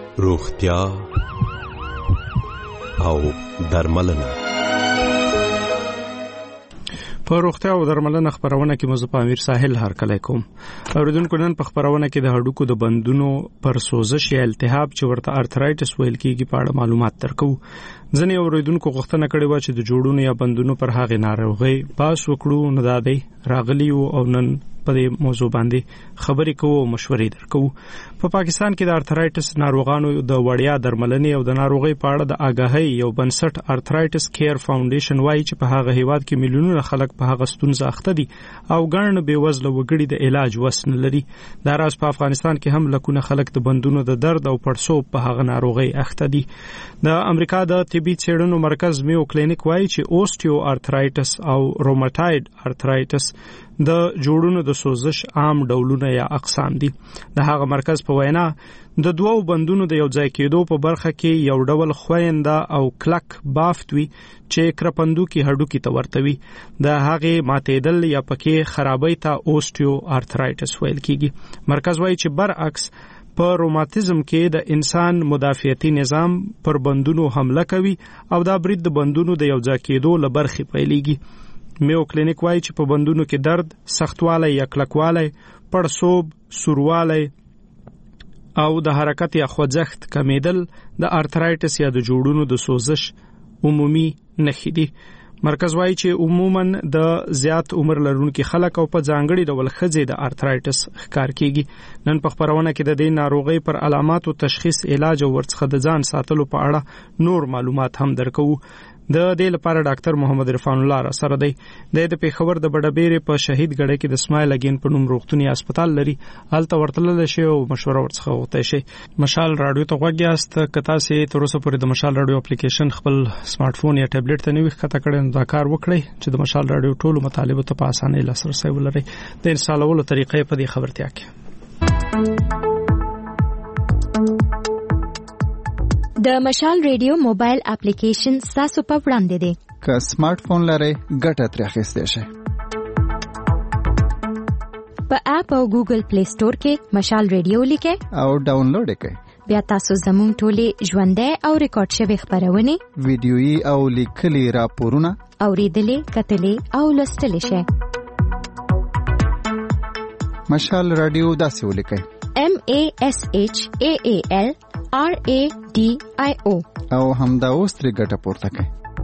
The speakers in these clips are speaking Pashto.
روغتیا او درملنه. په روغتیا او درملنه خبرونه کې مزه په امیر ساحل هرکلی کوم. اوریدونکو نن په خبرونه کې د هډوکو د بندونو پر سوزش یا التهاب چې ورته ارترایټس ویل کېږي په اړه معلومات درکو. ځینې اوریدونکو غوښتنه کړې و چې د جوړونو یا بندونو پر هغه ناروغي باس وکړو، نو دا دی راغلی او نن په دې موضوع باندې خبرې کوو او مشورې درکو. په پاکستان کې د ارترایټس ناروغانو د وړیا درملنې او د ناروغي په اړه د آګاهۍ یو بنسټ ارترایټس کیر فاونډیشن وایي چې په هغه هیواد کې میلیونونه خلک په هغه ستونزه اخته دي او ګڼ بېوزله وګړي د علاج وس نه لري. دا راز په افغانستان کې هم لکونه خلک د بندونو د درد او پړسوب په هغه ناروغي اخته دي. د امریکا د طبي څېړنو مرکز میو کلینیک وایي چې اوسټیو ارترایټس او روماتایډ ارترایټس د جوړونو د سوزش عام ډولونه یا اقسام دي. د هغه مرکز په وینا د دوو بندونو د یو ځای کېدو په برخه کې یو ډول خوینده او کلک بافت وي چې کرپندو کې هډوکي ته ورته وي. د هغې ماتېدل یا پکې خرابۍ ته اوسټیو ارترایټس ویل کېږي. مرکز وایي چې برعکس په روماتیزم کې د انسان مدافعتي نظام پر بندونو حمله کوي او دا برید د بندونو د یو ځای کېدو له برخې پیلېږي. میو کلینیک وایي چې په بندونو کې درد، سختوالی یا کلکوالی، پړسوب، سوروالی او د حرکت یا خوځښت کمیدل د ارترایټس یا د جوړونو د سوزش عمومي نښې دي. مرکز وایي چې عموماً د زیات عمر لرونکي خلک او په ځانګړي ډول ښځې د ارترایټس ښکار کیږي. نن په خبرونه کې د دې ناروغۍ پر علاماتو، تشخیص، علاج او ورڅخه د ځان ساتلو په اړه نور معلومات هم درکو. د دې لپاره ډاکټر محمد عرفان الله را سره دی. د پیښور د بډبېرې په شهید ګړی کې د اسماعیل اگین په نوم روغتوني هسپتال لري. هلته ورتلل شي او مشوره ورڅخه وغوښتل شي. مشال رادیو ته غوږ یاست. که تاسو تر اوسه پورې د مشال رادیو اپلیکیشن خپل سمارټ فون یا ټابلیټ ته نوی ښکته کړئ، نو دا کار وکړئ چې د مشال رادیو ټولو مطالبو ته په اسانۍ لاسرسی ولرئ. د انسټالولو طریقې په دې خبرتیا کې د مشال ریډیو موبایل اپلیکیشن تاسو په وړاندې دی. که سمارټ فون لرئ ګټه ترې اخیستی شئ. په اپ او ګوګل پلی سٹور کې مشال ریډیو لیکئ او ډاونلوډ یې کړئ. بیا تاسو زموږ ټولې ژوندۍ او ریکارډ شوي خبرونه، ویډیويي او لیکلي راپورونه اوریدلې، کتلې او لوستلې شئ. مشال رادیو داسې ولیکئ: MASHAALRADIO او همدا اوس ترې ګټه پورته کړئ.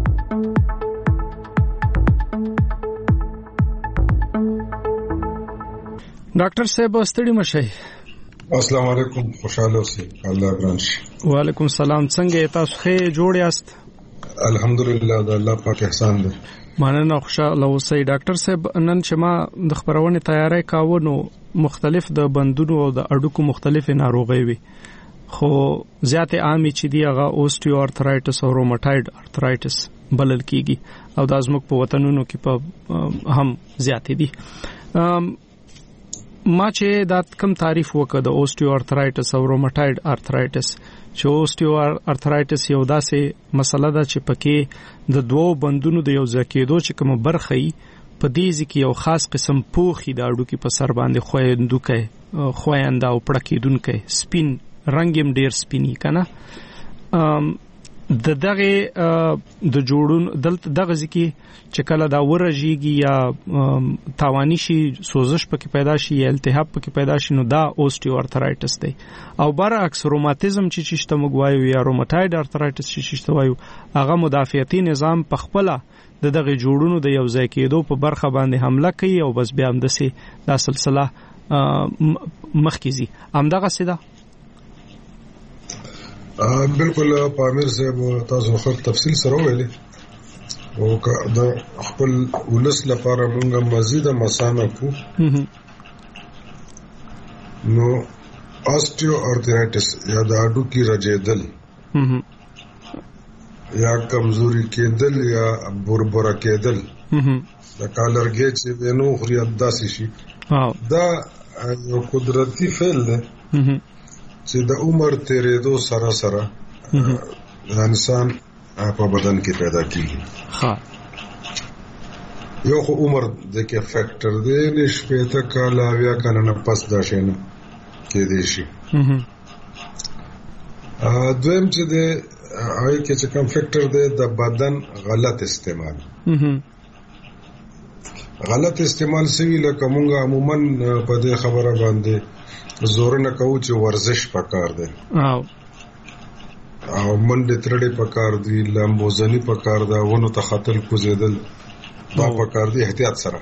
ډاکټر صاحب ستړي مشئ. السلام علیکم، خوشاله اوسئ. الله ګران شي. وعلیکم السلام. څنګه تاسو ښه جوړ یاست؟ الحمدلله، د الله پاک احسان دی. مننه، خوشاله اوسئ. ډاکټر صاحب نن چې ما د خبرونه تیاری کاوه نو مختلف د بندونو او د اډوکو مختلفه ناروغي وي، خو زیاتې عامه چې دی هغه اوسټیو ارترایټس او روماتایډ ارترایټس بلل کیږي او د ازمک په وطنونو کې په هم زیاتې دي. ما چې دا کم تعریف وکړ د اوسټیو ارترایټس او روماتایډ ارترایټس، چې اوسټیو ارترایټس یو داسې مسله ده چې پکې د دوو بندونو د یو ځای کېدو چې کوم برخه ای په دې ځکه یو خاص قسم پوخي د اډوکی په سر باندې خوینده او پړکیدونکې سپین رنگم ډیر سپینی کنه. د دغه د جوړون دغه ځکه چې کله دا ورژيږي یا تاوانی شي، سوزش پکې پیدا شي یا التهاب پکې پیدا شي، نو دا اوسټیو ارترایټس دی. او برعکس روماتیزم چې شته موږ وایو یا روماتایډ ارترایټس چې شته وایو، هغه مدافعتي نظام په خپل دغه جوړونو د یو ځای کېدو په برخه باندې حمله کوي او بس بیا هم دسي دا سلسله مخکېزي. همدغه سیده بالکل پامیر صاحب تاسو خپل تفصیل سره ویلي او دا خپل ولس لپاره موږ مزید مسانه کو. نو اوسټیو ارترایټس یا د اډوکی رجیدل یا کمزوري کېدل یا بربره کېدل د کالرګي چې وینو خوري داسې شي، دا یو قدرتي فعل دی چې د عمر تیرېدو سره سره انسان په بدن کې پیدا کیږي. یو خو عمر د کې فیکٹر دی، نشپې ته کاله بیا کنه نه پس دا شي نه کې دی شي. دویم چې د هغه کې چې کوم فیکٹر دی د بدن غلط استعمال سوي لکه مونږ عموما په دې خبره باندې زور نه کوو چې ورزش پکار دی او منډه ترړې پکار دی لامبوزنی پکار دا ونه ته خطر کوزیدل دا پکار دی احتیاط سره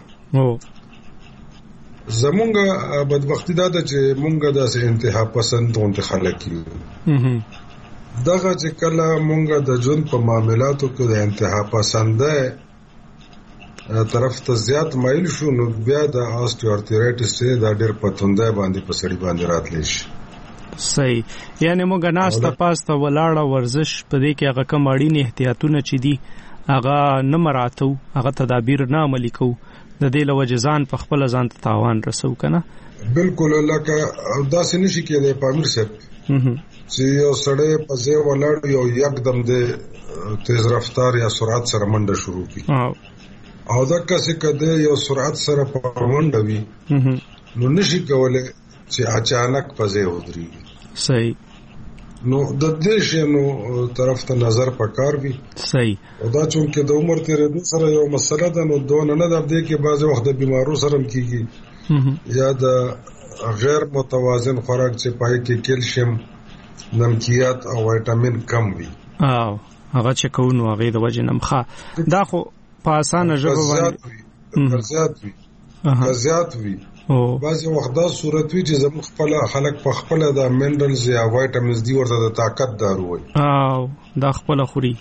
زمونږه بدبختی دا ده چې مونږه داسې انتها پسند دونته خلک یو دغه چې کله مونږه د ژوند په معاملاتو کې د انتها پسنده طرف ته زیات مایل شو نو بیا د آستیوارترایټس دا ډېر پتونده باندې په سړي باندې راتلی شي. صحیح، یعنی مونږه ناسته پاسته ولاړه ورزش په دې کې هغه کوم اړین احتیاطونه چې دي هغه نه مراتو، هغه تدابیر نه عملي کوو، د دې له وجې ځان په خپل ځان ته تاوان رسو کنه. بالکل لکه داسې نشي کېدای پامیر صاحب چې یو سړی په ځای ولاړ یو یکدم د تیز رفتار یا سرعت سره منډه شروع کړي او دا کسې کده یو سرعت سره په منډه وي نو نشي کولای چې اچانک په ځای ودرېږي. صحیح، نو د دې شنو طرف ته نظر پکار وي. صحیح، او دا چونکه د عمر تیرېدو سره یو مسله ده نو دونه نه د دې کې بعض وخت د بیمارو سره کیږي یا د غیر متوازن خوراک چې پای کې کیلشیم، نمکیات او وټامین کم وي او هغه چې کوونو هغه د وجه نمخه دا خو په اسانه ژبه باندې زیات وي بعضی وخت دا صورت وي چې زموږ خپل خلک په خپل د منرالز یا وایټامینز دی ورته د طاقت دارو وي او دا خپل خوري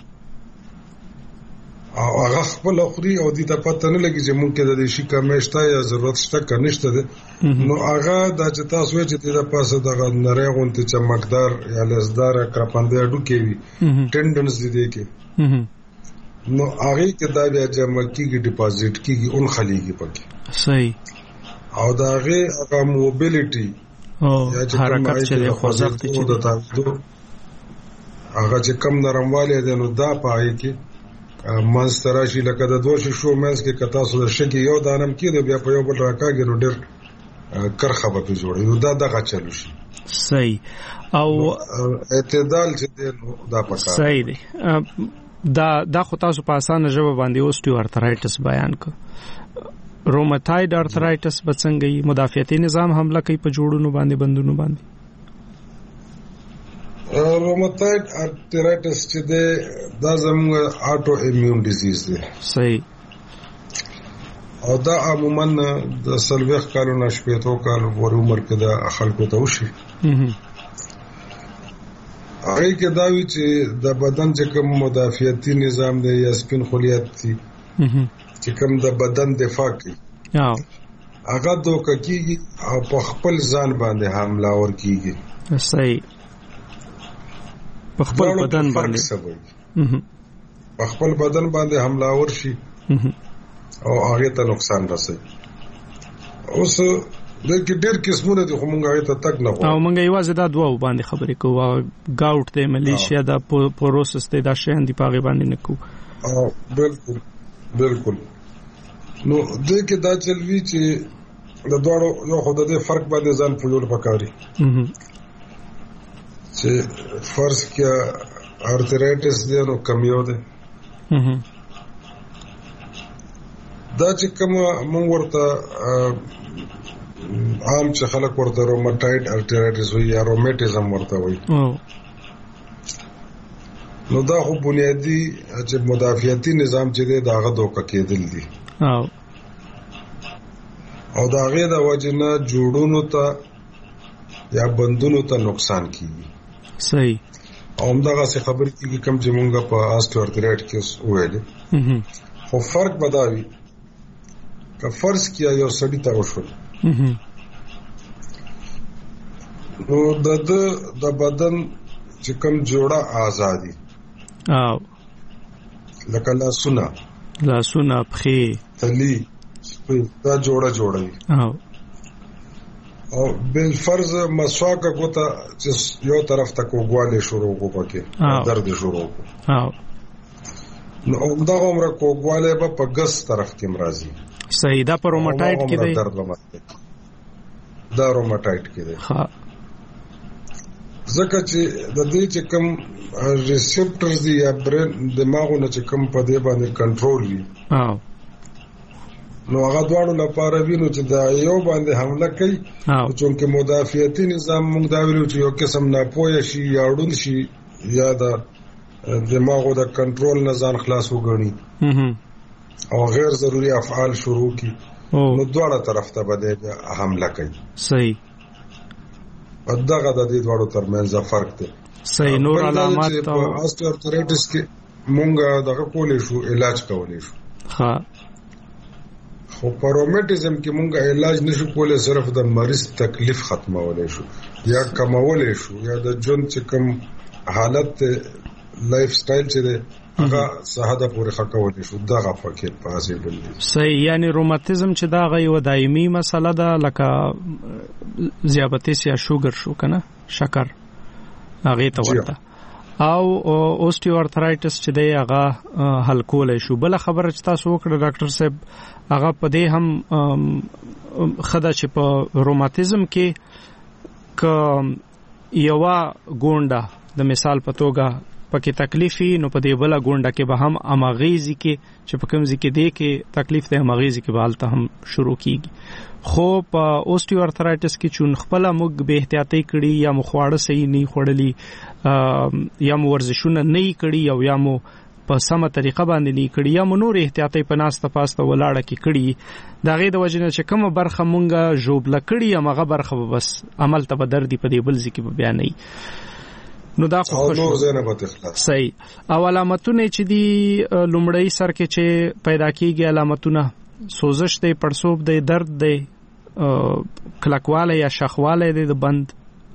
او هغه خپل خوري او دې ته پته نه لګي چې مونږ د دې شي کمشته یا ضرورت شته کنيشته ده نو هغه د چې تاسو چې د پاسه د نری غونته چمکدار یا لزدار کرپاندې اډو کې وي ټندنز دي کې نو هغه کې دا بیا جمع کیږي ډیپازټ کیږي اون خلیږي پکې. صحیح، او دا هغه موبیلیټي او حرکت چې د خوځښت چې د تاسو هغه چې کم نرمواله ده نو دا پای کې منستراشي لکه د دوه شو مېز کې کتا سو د شګي یو دانم کې د بیا په یو بل راکاږي نو ډېر کرخه به جوړي نو دا دغه چلو شي. صحیح، او اعتدال چې نو دا پکار. صحیح دی، دا خو تاسو په اسانه ژبه باندې اوسټیوارترایټس بیان کړ. روماتایډ ارترایټس به څنګه وي؟ مدافعتي نظام حمله کوي په جوړونو باندې، بندونو باندې. روماتایډ ارترایټس چې دا زموږ آټو ایمیون ډیزیز دی. صحیح، او دا عموما د سلوخ کالو نه شپېتو کالو پورې عمر کې د خلکو ته وشي. هغه کې دا وی چې د بدن چې کوم مدافعتي نظام دی یا سپین خلیات دي چې کوم د بدن دفاع کوي هغه دوکه کیږي او په خپل ځان باندې حمله ور کیږي. صحیح، په خپل بدن باندې په خپل بدن باندې حمله ور شي او هغه ته نقصان رسوي. اوس دغه ډېر قسمونه دي خو مونږه ته تک نه غواړو او مونږه یوازې دا دوه باندې خبرې کوو، گاوټ ته ملیشیا دا پروسس ته دا شین دی پاغه باندې نه کوو. بالکل نو دغه دا چلوي چې د دوړو یو خدای دې فرق باندې ځان پوجول پکاري چې فرض کې ارترایټس دی نو کمیو دی دا چې کوم مونږ ورته عام چې خلک ورته روماتایډ ارترایټس وي یا روماتیزم ورته وي نو دا خو بنیادی چې مدافعتي نظام چې دی داغه دوکه کېدل دي او داغه د وجنه جوړونو ته یا بندونو ته نقصان کیږي. صحیح، او همدغه څه خبر کیږي کوم چې مونږه په آستیوارترایټ کې وایي خو فرق بداوي که فرض کیا یو سړی ته وشول نو د بدن چې کوم جوړه آزادي او لکه لاسونه پخې تلی دا جوړوي او بل فرض مسواک کوته چې یو طرف ته کوګواله شروع کو پکې درد شروع کو نو دا عمره کوګواله په ګس طرف کې مرضی. صحیح، دا په روماتایډ کې دی. دا روماتایډ کې دی. ها ځکه چې د دې چې کوم ریسپټرز دی یا برین دماغونه چې کوم په دې باندې کنټرول وي نو هغه دواړو لپاره وینو چې دا یو باندې حمله کوي چې مدافعتي نظام موږ دا ویلو چې یو قسم ناپوهه شي یا ړوند شي یا د دماغو د کنټرول نه ځان خلاص وګڼي او غیر ضروري افعال شروع کی نو دواړه طرف ته به حمله کوي. صحیح. دغه د دې دواړو ترمنځ فرق دی. صحیح. نور علامات او آستیوارترایټس کې مونږ دغه کولې شو علاج کولې شو. ها خو په روماتیزم کې مونږ علاج نشو کولای، صرف د مریض تکلیف ختمولې شو یا کمولې شو یا د ژوند چې کوم حالت لایف سټایل چې هغه صحت پورې خکولې شو. دغه فکر پاسیبل دی. صحیح. یعنی روماتیزم چې دا غي و دایمي مسله ده، لکه ذیابطیس یا شوګر شو کنه، شکر هغه ته ورته، او اوستیوارترایټس چې دی هغه حل کولای شو. بل خبره چې تاسو وکړه ډاکټر صاحب، هغه په دې هم خدا چې په روماتیزم کې ک یوا ګونډه د مثال په توګه پکې تکلیفي، نو په دې بل ګونډه کې به هم امغیزي کې چې په کوم ځکه دی کې تکلیف ته امغیزي کې بالته هم شروع کیږي. خو په اوستیوارترایټس کې چون خپل موږ به احتیاطي کړي یا مخواړه صحیح نه خوړلي یا مو ورزشونه نه کړي او یا مو په سمه طریقه باندې نه کړي یا مو نور احتیاطي پناسته پاسته ولاړه کې کړي، دا غي د وجنه چې کومه برخه مونږه جوړ لکړي هغه برخه بس عمل ته به دردي په دې بل ځکه به بیان نه. نو دا خو صحیح. او علامتونه چې دی لومړی سر کې چې پیدا کیږي علامتونه سوزش دی، پړسوب دی، درد دی، کلکواله یا شخواله دی د بند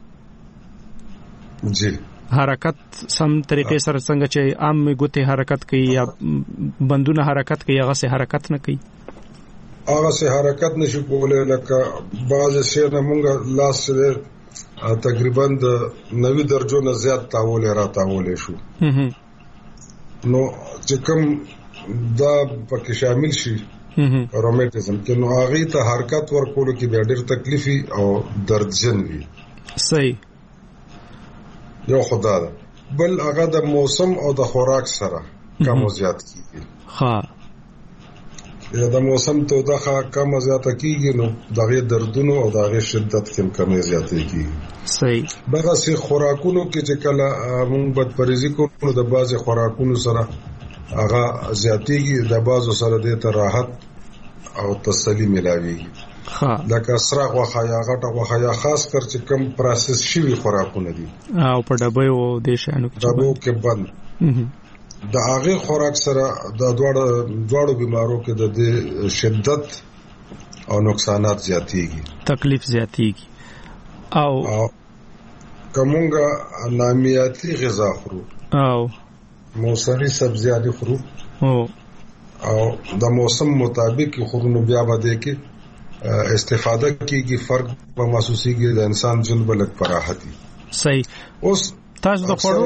جی، حرکت سم طریقې سره څنګه چې عام ګوته حرکت کوي یا بندونه حرکت کوي هغه سه حرکت نه کوي، هغه سه حرکت نشي کولای. لکه بعض شی نه مونږ لاس سره تقریبا د 90 درجو نه زیات تاولې شو. نو چې کوم دا پکې شامل شي روماتیزم کې، نو هغه ته حرکت ورکول کې به ډېر تکلیفي او دردجن وي. صحیح. یو خدا ده. بل هغه د موسم او د خوراک سره کم زیات کیږي. ها یا د موسم ته دغه کم زیات کیږي، نو دغه دردونو او دغه شدت کم زیات کیږي. صحیح. دغه سي خوراکونو کې چې کله موږ بد پرېزي کوو د بعضي خوراکونو سره هغه زیاتېږي، د بعضو سره د راحت او تسلی ملاويږي. لکه سراغ وخا یا غټه وخا یا خاص کر چې کم پروسس شوی خوراکونه دي او په ډبې او د شانو کې بند د هغه خوراک سره د دواړو بیمارو کې د شدت او نقصانات زیاتېږي، تکلیف زیاتېږي. او کومه نامیاتي غذا خورو او موسمي سبزیات خورو او د موسم مطابق خورونو بیا باندې کې استفاده کیږي، فرق په محسوسيږي د انسان ژوند بلک پراحتي. صحیح. اوس تاسو د خوړو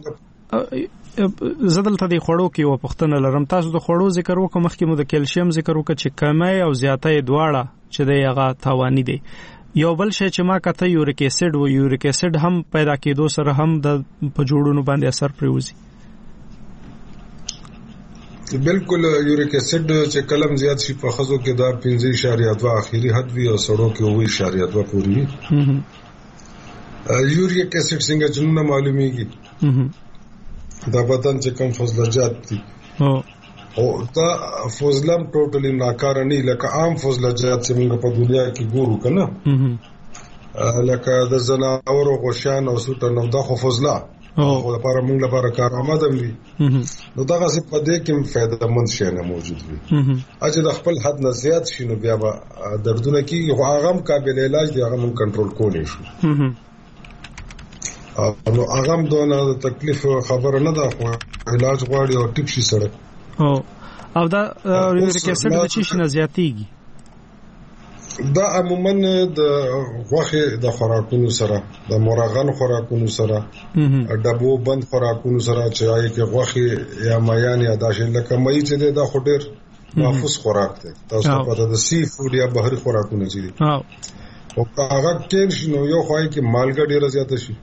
زدل ته د خوړو کې و پښتنه لرم، تاسو د خوړو ذکر وکړه، مخکې مو د کیلشیم ذکر وکړه چې کمای او زیاتای دواړه چې د هغه تاواني دي. یو بل شی چې ما کته یوریک اسید و یوریک اسید هم پیدا کېدو سره هم د په جوړونو باندې اثر پریوزي. بالکل یوریک اسید چې کلم زیات شي په خزو کې دا 15.2 اخیری حد وی او سړو کې 9.2 پورې وي. یوریک اسید څنګه جنونه معلومیږي؟ دا بدن چې کوم فضلجات دي او دا فضلم ټوټلی ناکاره نه لکه عام فضلجات چې موږ په دنیا کې ګورو کنه، لکه د زناورو غوښان او سوټه نو دا خو فضله او لپاره موږ لپاره کارآمد دي. نو دا غصه په دې کې فائدہ مند شي نه موجود وي. اجه د خپل حد نه زیات شي نو بیا به دردونه کیږي، خو هغه قابل علاج دی، هغه موږ کنټرول کولای شو. نو هغه دونه تکلیف خبره نه ده، خو علاج غواړي او ټیپ شي سره. او دا یوریک اسید د چی شي نه زیاتېږي؟ دا عموما د غوښه د خوراکونو سره، د مرغان خوراکونو سره، ډبو بند خوراکونو سره چې هغه کې غوښه یا مایان یا داشن لکه مې چې دا خډیر محفوظ خوراک دی. تاسو په د سی فود یا بحري خوراکونه چې دي او هغه کې نو یو خوای کې مالګه ډیره زیاته شي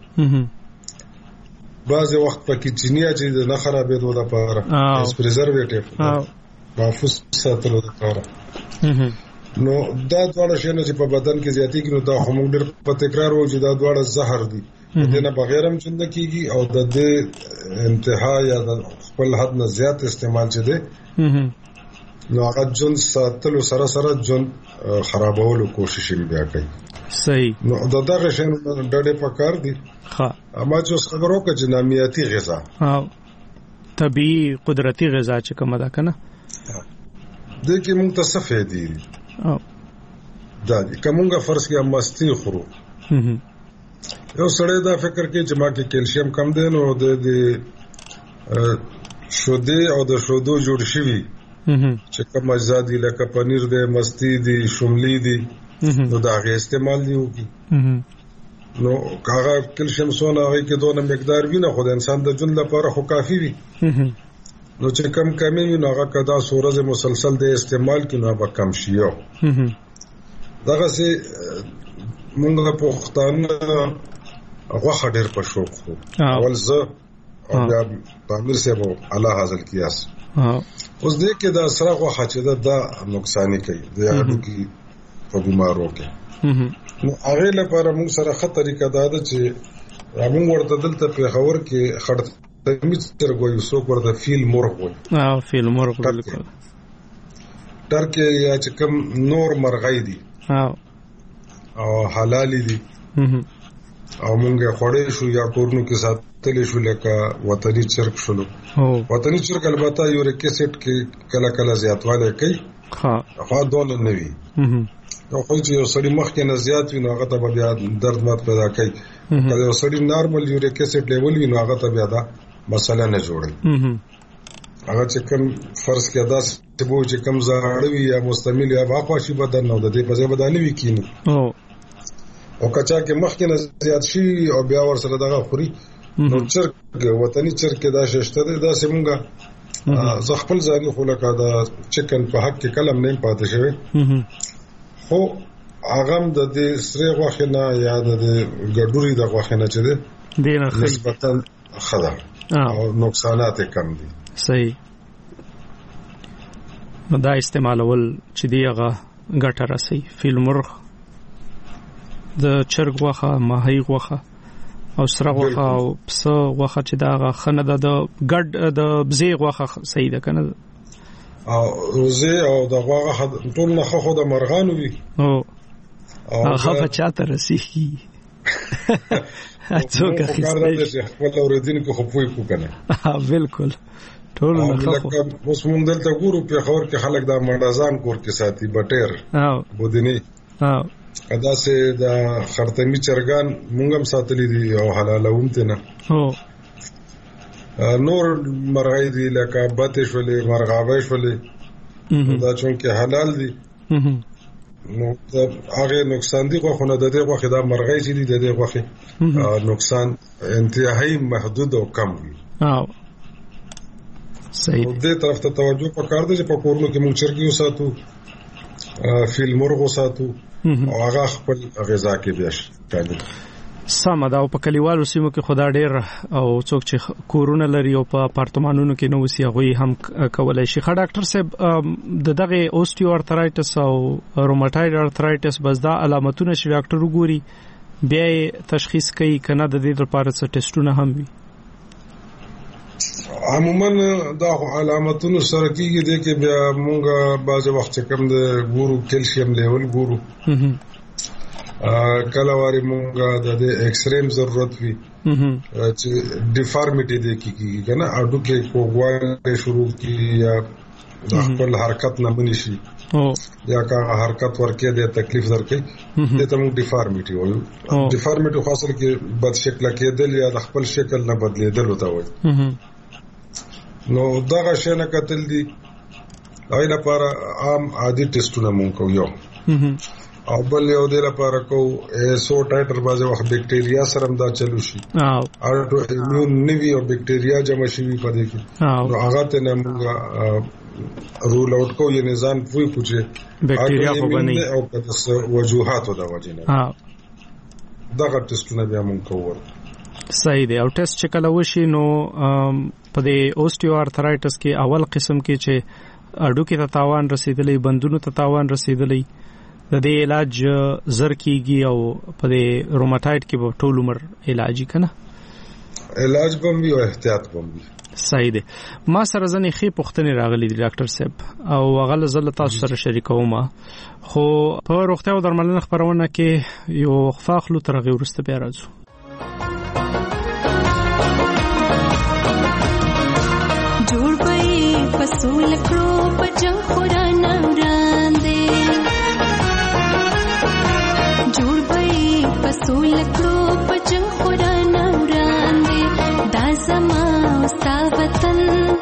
بعض وخت پکې چینی چې نه خرابېدو لپاره پریزرویټیو محفوظ ساتلو لپاره نو دا دواړه شیونه چې په بدن کې زیاتی کینو دا هم ډېر په تکرار وو چې دا دواړه زهر دي دنه بغیر هم څنګه کیږي او د دې انتها یا د خپل حد نه زیات استعمال چي دي نو هغه جون ساتلو سره سره جون خرابولو کوشش بیا کوي صحیح نو دا دغه شیونه ډېر په کار دي ها اما چې خبرو کې جنامیاتي غذا طبيعي قدرتي غذا چې کومه ده کنه د کې موږ ته صفه دي دا دي کومه فرض کې مستی خورو یو سړی دا فکر کوي چې ما کې کیلشیم کم دی نو د شوده او د شودو جوړ شوی چې کوم اجزا دي لکه پنیر دی مستی دي شملي دي نو دا غي استعمال دی وکي نو هغه کیلشیم سونه هغه کې دونه مقدار وینه خو د انسان د جون لپاره خو کافي وي نو چې کم کمی نو هغه کدا سورز مسلسل د استعمال کینو به کم شيو دغه سي موږ په وختانه هغه خډر په شوق خو اول زه او بیا تعمیر سه وو الله حاصل کیاس اوس دې کې دا سره خو خاطر دا نقصان کوي د هغه کې په بیمارو کې نو هغه لپاره موږ سره خطرې کدا ده چې موږ ورته دلته په خبر کې خړت تمیتر کوئی څوک ورته فیل مرغ وي فیل مرغ بالکل ترکه یا چې کوم نور مرغۍ دي او حلال دي او مونږه خورې شو یا کورنو کې ساتلې شو لکه وطني چرګ شلو وطني چرګ البته یوریک اسید کې کله کله زیاتواله کوي خو دونه نه وي نو خو چې یو سړی مخ کې نه زیات وي نو هغه ته بیا درد مات پیدا کوي کله یو سړی نارمل یوریک اسید لیول وي نو هغه ته بیا دا مسله نه جوړي هغه چې کوم فرض کې ادا چې بو چې کوم زاړوي یا مستعمل یا واقعي بدن نو د دې په ځای بدن وی کینی او کچا کې مخ کې نه زیات شي او بیا ور سره دغه خوري نو چرګ وطني چرګ کې دا ششته دا سیمونګه زه خپل ځاني خو لکه دا چکن په حق کې کلم نه پاتې شوی خو هغه د دې سره غوښنه یا د ګډوري د غوښنه چې ده دینه نسبتا خدا او نقصانات کم دي صحیح نو دا استعمالول چې دیغه ګټه راسي فیل مرغ د چرګ غوښه ماهی غوښه او سره غوښه او پسه غوښه چې دا خنه د ګډ د بزی غوښه صحیح ده کنه او روزي او د غوښه ټول نه خو د مرغانو وي او هغه چاته راسي څوک اخیسته خپل اوریدونکو خو پوي کو کنه بالکل ټول نه خو اوس مونږ دلته ګورو په خبر کې خلک دا منډازان کور کې ساتي بټیر بودنی ادا سه دا خرطمي چرګان مونږ هم ساتلي دي او حلالون ته نه نور مرغۍ دي لکه باتې شولې مرغاوي شولې دا چونکه حلال دي نو هغه نقصان دي خو نه د دې غوښه دا مرغۍ چې دي د دې غوښه نقصان انتهایی محدود او کم وي صحیح دې طرف ته توجه وکړئ چې په کورونو کې مونږ چرګي وساتو فیل مرغ وساتو او هغه خپل غذا کې بیا شامل سم دا په کلیوالو سیمو کې خدا ډېر او څوک چې کورونه لري او په اپارتمانونو کې نو وسی هغه هم کولای شي خا ډاکټر صاحب دغه اوستیو ارترایټس او روماتوید ارترایټس بس دا علامتونه چې ډاکټر وګوري بیا تشخیص کوي کنه د دې لپاره څه ټیسټونه هم وي عموما دا علامتونه سره کېږي د کې بیا مونږه بعض وخت کم د ګورو کیلشیم لیول ګورو کله واري مونږه د ایکس ریم ضرورت وي چې ډیفارمیټي د کیږي کنه اډو کې کوګوال شروع کی یا د خپل حرکت نه بني شي یا کا حرکت ورکه د تکلیف درکې ته مونږ ډیفارمیټي وایو ډیفارمیټي خاصه کې بد شکل کېدل یا د خپل شکل نه بدلیدل وته وایي نو دا غشنه کتل دي اې لپاره عام عادي ټیسټونه مونږ کوو او بل یو د لپاره کو سو ټایټر بازه وخت بکټیریا سره هم دا چلو شي اټو ایمیون نیوی او بکټیریا جمع شي په دې کې نو هغه ته موږ رول آؤٹ کو یې نظام پوي پوچه بکټیریا خو بنئ او کدس وجوهاتو د وجنه دغه ټیسټونه بیا مونږ کوو. صحیح دی. او ټیسټ چې کله وشي نو په دې اوسټیو آرترایټس کې اول قسم کې چې اډوکې ته تاوان رسیدلی، بندونو ته تاوان رسیدلی، د دې علاج زر کیږي او په دې روماتایډ کې به ټول عمر علاجي کنه علاج بم وي او احتیاط بم وي. صحیح دی. ما سره ځنې خې پوښتنې راغلي دي ډاکټر صاحب او هغه زله تاسو سره شریکوم. خو په روغتیا او درملنه خبرونه کې یو وقفه خلو تر غو ورسته بیا راځو. جوړ پې فصول کړو په جنگ خورانه وړاندې، جوړ پې فصول کړو په جنگ خورانه وړاندې، دا زما ستا وطن،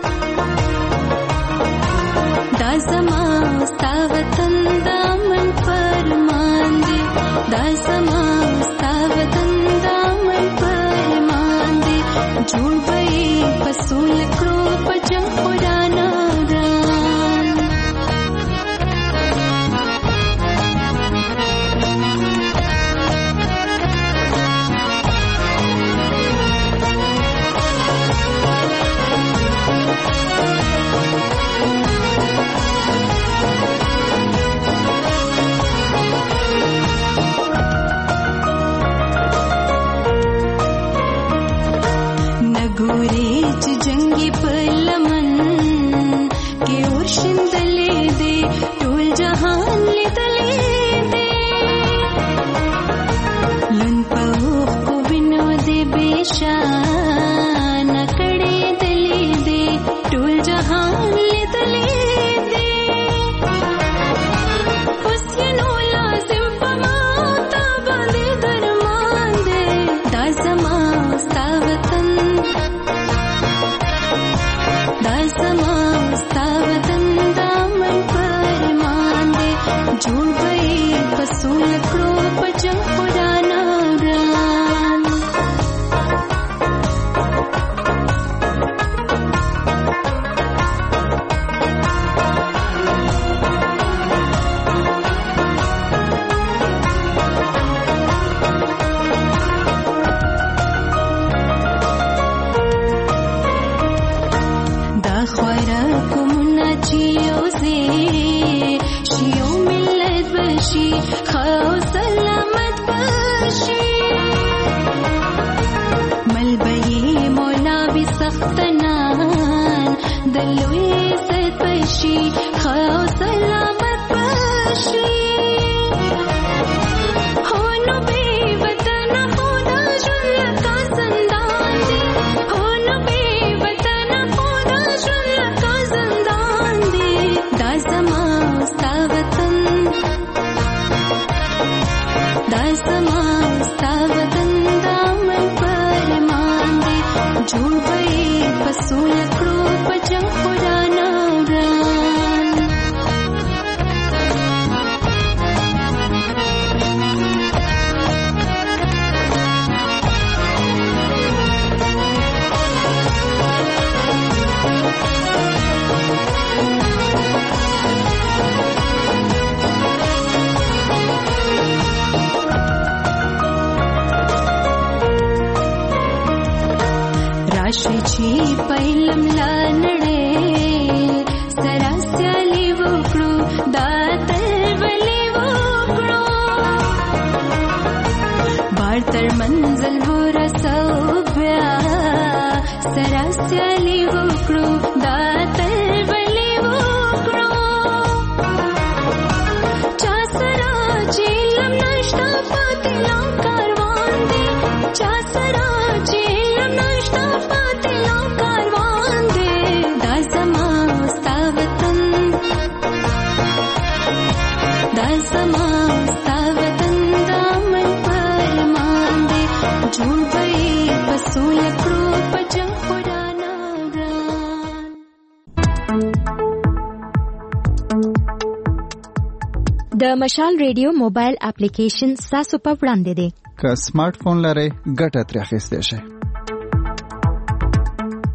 دا زما ستا وطن، دا من فرمان دی، دا زما ستا وطن، دا من فرمان دی، جوړ پې فصول کړو په جنگ خورانه د مشال ریډیو موبایل اپلیکیشن تاسو په وړاندې دی. که سمارټ فون لرئ ګټه ترې اخیستی شئ.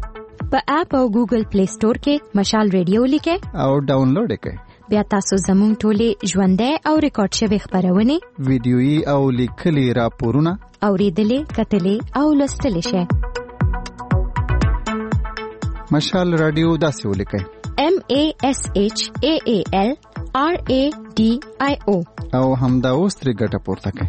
په اپ او ګوګل پلی سٹور کې مشال ریډیو لیکه او ډاونلوډ کړئ. بیا تاسو زموږ ټولې ژوندۍ او ریکارډ شوی خبرونه ویډیويي او لیکلي راپورونه اوریدلې کتلې او لوستلې شئ. مشال رادیو داسې ولیکئ: MASHAALRADIO او همدا اوس ترې ګټه پورته کړئ.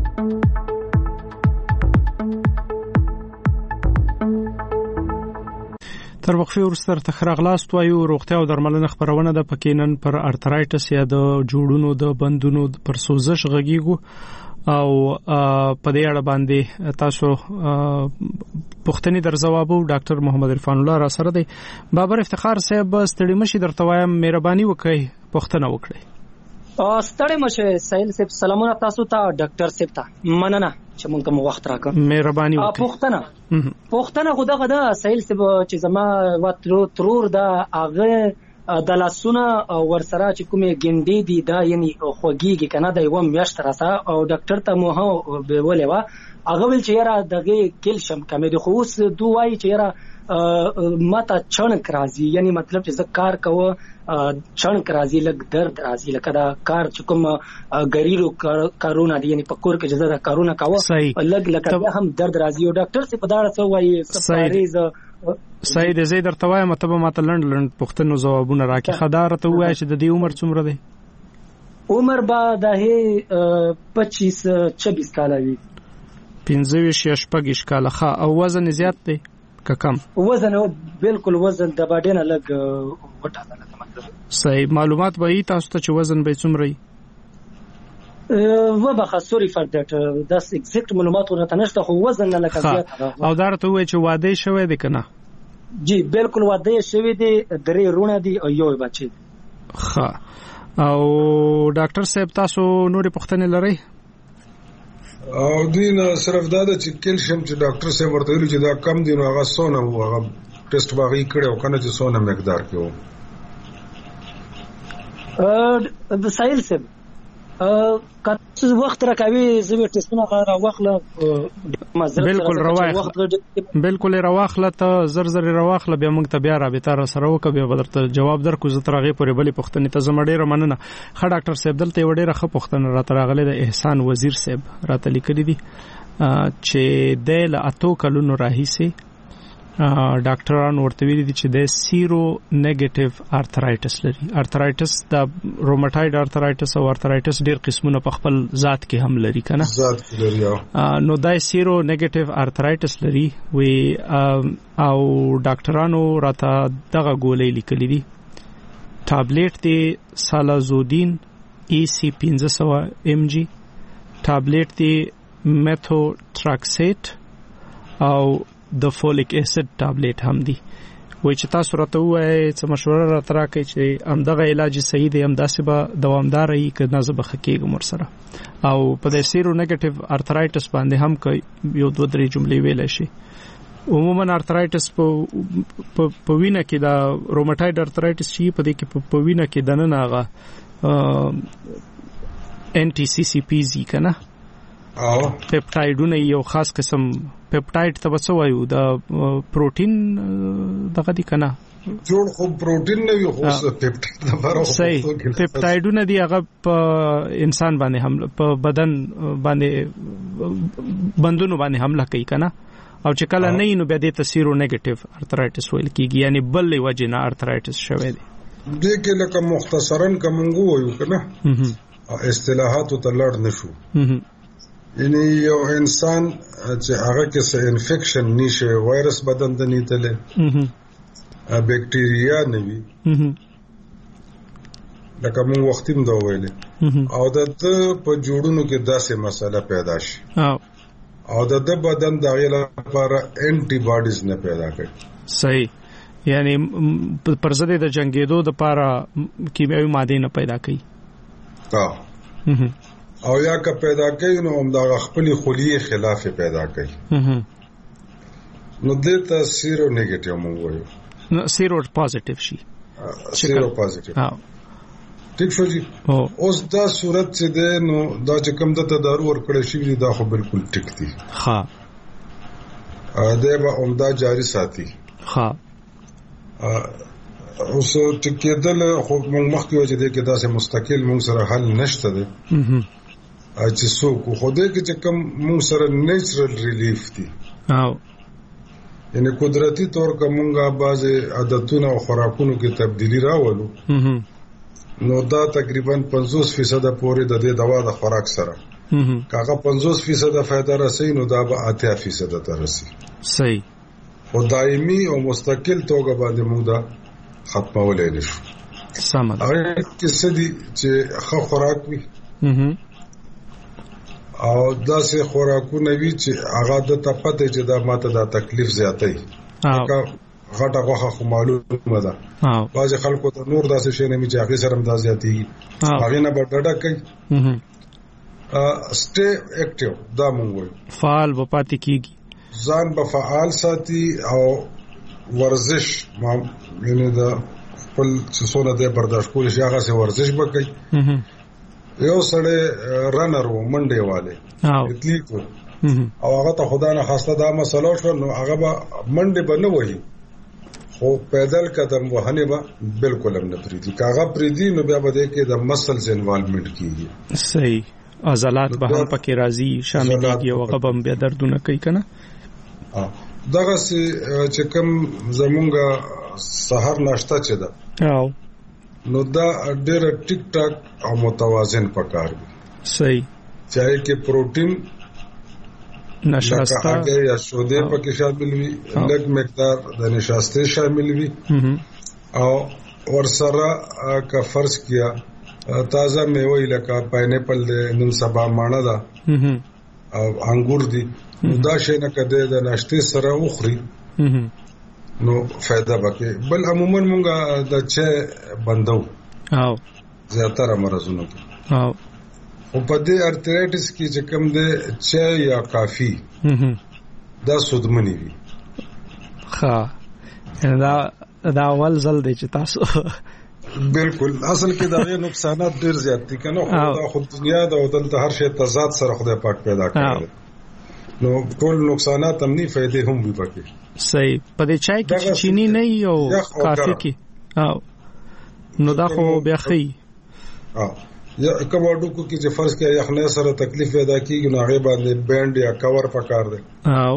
تر وقفه وروسته تخراغلاست وایو روغتیا او درملنه خبرونه د پکینن پر ارترایټس یا د جوړونو د بندونو پر سوزش غږیږو او په دې اړه باندې تاسو پوښتنې در جوابو ډاکټر محمد عرفان الله را سره دی. بابر افتخار صاحب ستړي مشي درته وایم مهرباني وکړئ پوښتنه وکړئ. ستړي مشه سهیل صاحب سلامونه تاسو ته ډاکټر صاحب ته مننه چې مونږ کوم وخت راکړ. مهرباني وکړئ. پوښتنه خدای سهیل صاحب چې زما ترور دا هغه د لاسونه ورسره چې کومه ګنډې دي دا یعنی خوږیږي کنه دا یو میاشت راسه او ډاکټر ته مو به ولېوا هغه ول چې یاره دغه کیلشیم کمې دي خو اوس دوی چې یاره ماته چڼک راځي یعنی مطلب چې زه کار کوم چڼک راځي لګ درد راځي لکه دا کار چې کوم غریرو کارونه دي یعنی پکور کې چې زه کارونه کوم لګ لکه هم درد راځي او ډاکټر څه په داړه څه وایي سپاریز صحیح دی. زه درته وایم ته به ماته لند پوښتنو جوابونه راکې خدای ته وایي چې د دې عمر څومره دی؟ عمر به د 25-26 کال وي. 25-26 کال ښه. او وزن زیات دی که کم؟ وزن بالکل وزن د باډینه لګ وټاله مطلب. صحیح. معلومات به ای تاسو ته چې وزن به څومره وي؟ وبخه سوري فار دټ داس ایگزیکټ معلومات ورته نشته خو وزن نه لکه زیات. او دا ته وای چې واده شوی دی کنه؟ جی بالکل واده شوی دی 3 رونه دي او یو بچی. ښه. او ډاکټر صاحب تاسو نورې پوښتنې لرئ؟ او دین صرف دا چې کیلشیم چې ډاکټر صاحب ورته ویل چې دا کم دي نو هغه سونه هغه ټیسټ باغی کړو کنه چې سونه مقدار کې وو. د سایل صاحب کله وخت راکوي زوی ټیسټونه را واخله بالکل رواخله ته زر رواخله بیا موږ ته بیا رابطه را سره وکړو بیا درته جواب درکو. زه ترغه پورې بلې پوښتنې ته زما ډیره مننه. ښه ډاکټر صاحب دلته یو ډیره ښه پوښتنه راته راغله د احسان وزیر صاحب راته لیکلي دي چې د له 8 کلونو راهیسې ډاکټرانو ورته ویلي دي چې د سیرو نیگیټیو ارترایټس لري. ارترایټس د روماتوید ارترایټس او ارترایټس ډیر قسمونه په خپل ذات کې هم لري کنه ذات کې لري. نو د سیرو نیگیټیو ارترایټس لري وی او ډاکټرانو راته دغه ګولې لیکلي دي ټابلیټ دی سالازودین EC500 mg ټابلیټ دی میثوټراکسیټ او د فولیک اسید ټابلیټ هم دی. وای چې تاسو راته وایي چې مشوره راته راکړئ چې همدغه علاج صحیح دی همداسې به دوامدار وي که نه زه به ښه کېږم ورسره. او په د سیرو نیگیټیو ارترایټس باندې هم که یو 2-3 جملې ویلی شي. عموما ارترایټس په وینه کې دا روماتوید ارترایټس چې په دې کې په وینه کې دننه هغه NTCCPZ کنه او پپټایډونه یو خاص قسم پپټایډ ته وسوایو د پروتین دغه دي کنه جوړ خو پروتین نه وي خو پپټایډ لپاره صحیح پپټایډونه دی هغه په انسان باندې حمله په بدن باندې بندونو باندې حمله کوي کنه او چې کله نه نو بیا د تاثیر نیگیټیو ارترایټس ویل کیږي یعنی بل وجه نه ارترایټس شوی دی. دې کې لکه مختصرا کومغه وایو کنه اصطلاحات ته لړ نشو یعنی یو انسان چې هغه کې څه انفیکشن نشه وایرس بدن ته نیتله بکټیریا نه وي لکه موږ وختیم دا ویلې او د په جوړونو کې داسې مسله پیدا شي او د بدن دغه لپاره انټي باډیز نه پیدا کوي. صحیح. یعنی پر ضد د جنگیدو د لپاره کیمیاوي ماده نه پیدا کوي. او یا که پیدا کوي نو هم دا خپل خلیه خلاف پیدا کوي. نو د تاثیر نیگیټیو مو وایو نو سیرو پوزټیو شي. سیرو پوزټیو. ٹھیک شو جی. اوس دا صورت چې ده نو دا چې کوم د تدارو ورکړی شي دا خو بالکل ټیک دي. ها. دا به عمده جاری ساتي. ها. اوس ټکېدل خو موږ مخکې وجه دې کې داسې مستقل موږ سره حل نشته دی چې څوک خو دې کې چې کوم موږ سره نیچرل ریلیف دي یعنی قدرتی طور کومه بعض عادتونه او خوراکونو کې تبدیلی راولو نو دا تقریبا 50% پورې د دې دوا د خوراک سره کاغه 50% فائدہ رسي نو دا به 80% ته رسي صحیح او دایمي او مستقل توګه باندې موږ دا ختمولای نشو سم هغه کیسه دي چې ښه خوراک وي او داسې خوراکونه وي چې هغه د تپته چې دا ماته دا تکلیف زیاتای غټه غوخه خو معلومه ده بعض خلکو ته نور داسې شي نه چې هغه سره هم دا زیاتی هغه نه بډډه کوي سټي اکټیو دا مونږ وایو فعال و پاتې کیږي ځان به فعال ساتي او ورزش یعنی دا خپل څونه د برداشت کول شي هغه سه ورزش وکړي یو سړی رنر و منډه والے اتلیټ او هغه ته خدای نه خواسته دا مسله شو نو هغه به منډه بنه وایي خو پیدل قدم وهنه به بالکل هم نه پریدي کاغه پریدي نو بیا به د کې د مسلز انوالومنت کیږي صحیح عضلات به هم پکې راځي شاملېږي او هغه به بیا دردونه کوي کنه دغه چې کوم زمونږه سحر ناشته چې ده نو دا ډېر ټیک ټاک او متوازن پکار دی صحیح چاہے کې پروتین نشاسته یا شودې پکې شامل وي لږ مقدار د نشاسته شامل وي او ورسره کا فرض کیا تازه میوه لکه پاینیپل نن سبا مانه ده او انګور دي دا شي نه کده د ناشته سره وخوري نو فائدہ وکي بل عموما مونږه د چه بندو او زیاتره مرزونه کې او په دې ارترایټس کې چې کوم د چه یا کافی دا سودمنی وي ښه دا اول ځل دی چې تاسو بالکل اصل کې دا نقصانات ډیر زیات دي کنه خو دنیا د دلته هر شی تضاد سره خدای پاک پیدا کړی نو ټول نقصانات هم نه فائدې هم وي پکې صحیح په دې چای کې چینی نه یو کافی کې او نو دا خو بیا خي یا کباډو کو کې چې فرض کې یخنه سره تکلیف پیدا کیږي نو هغه باندې بینډ یا کور پکار دی او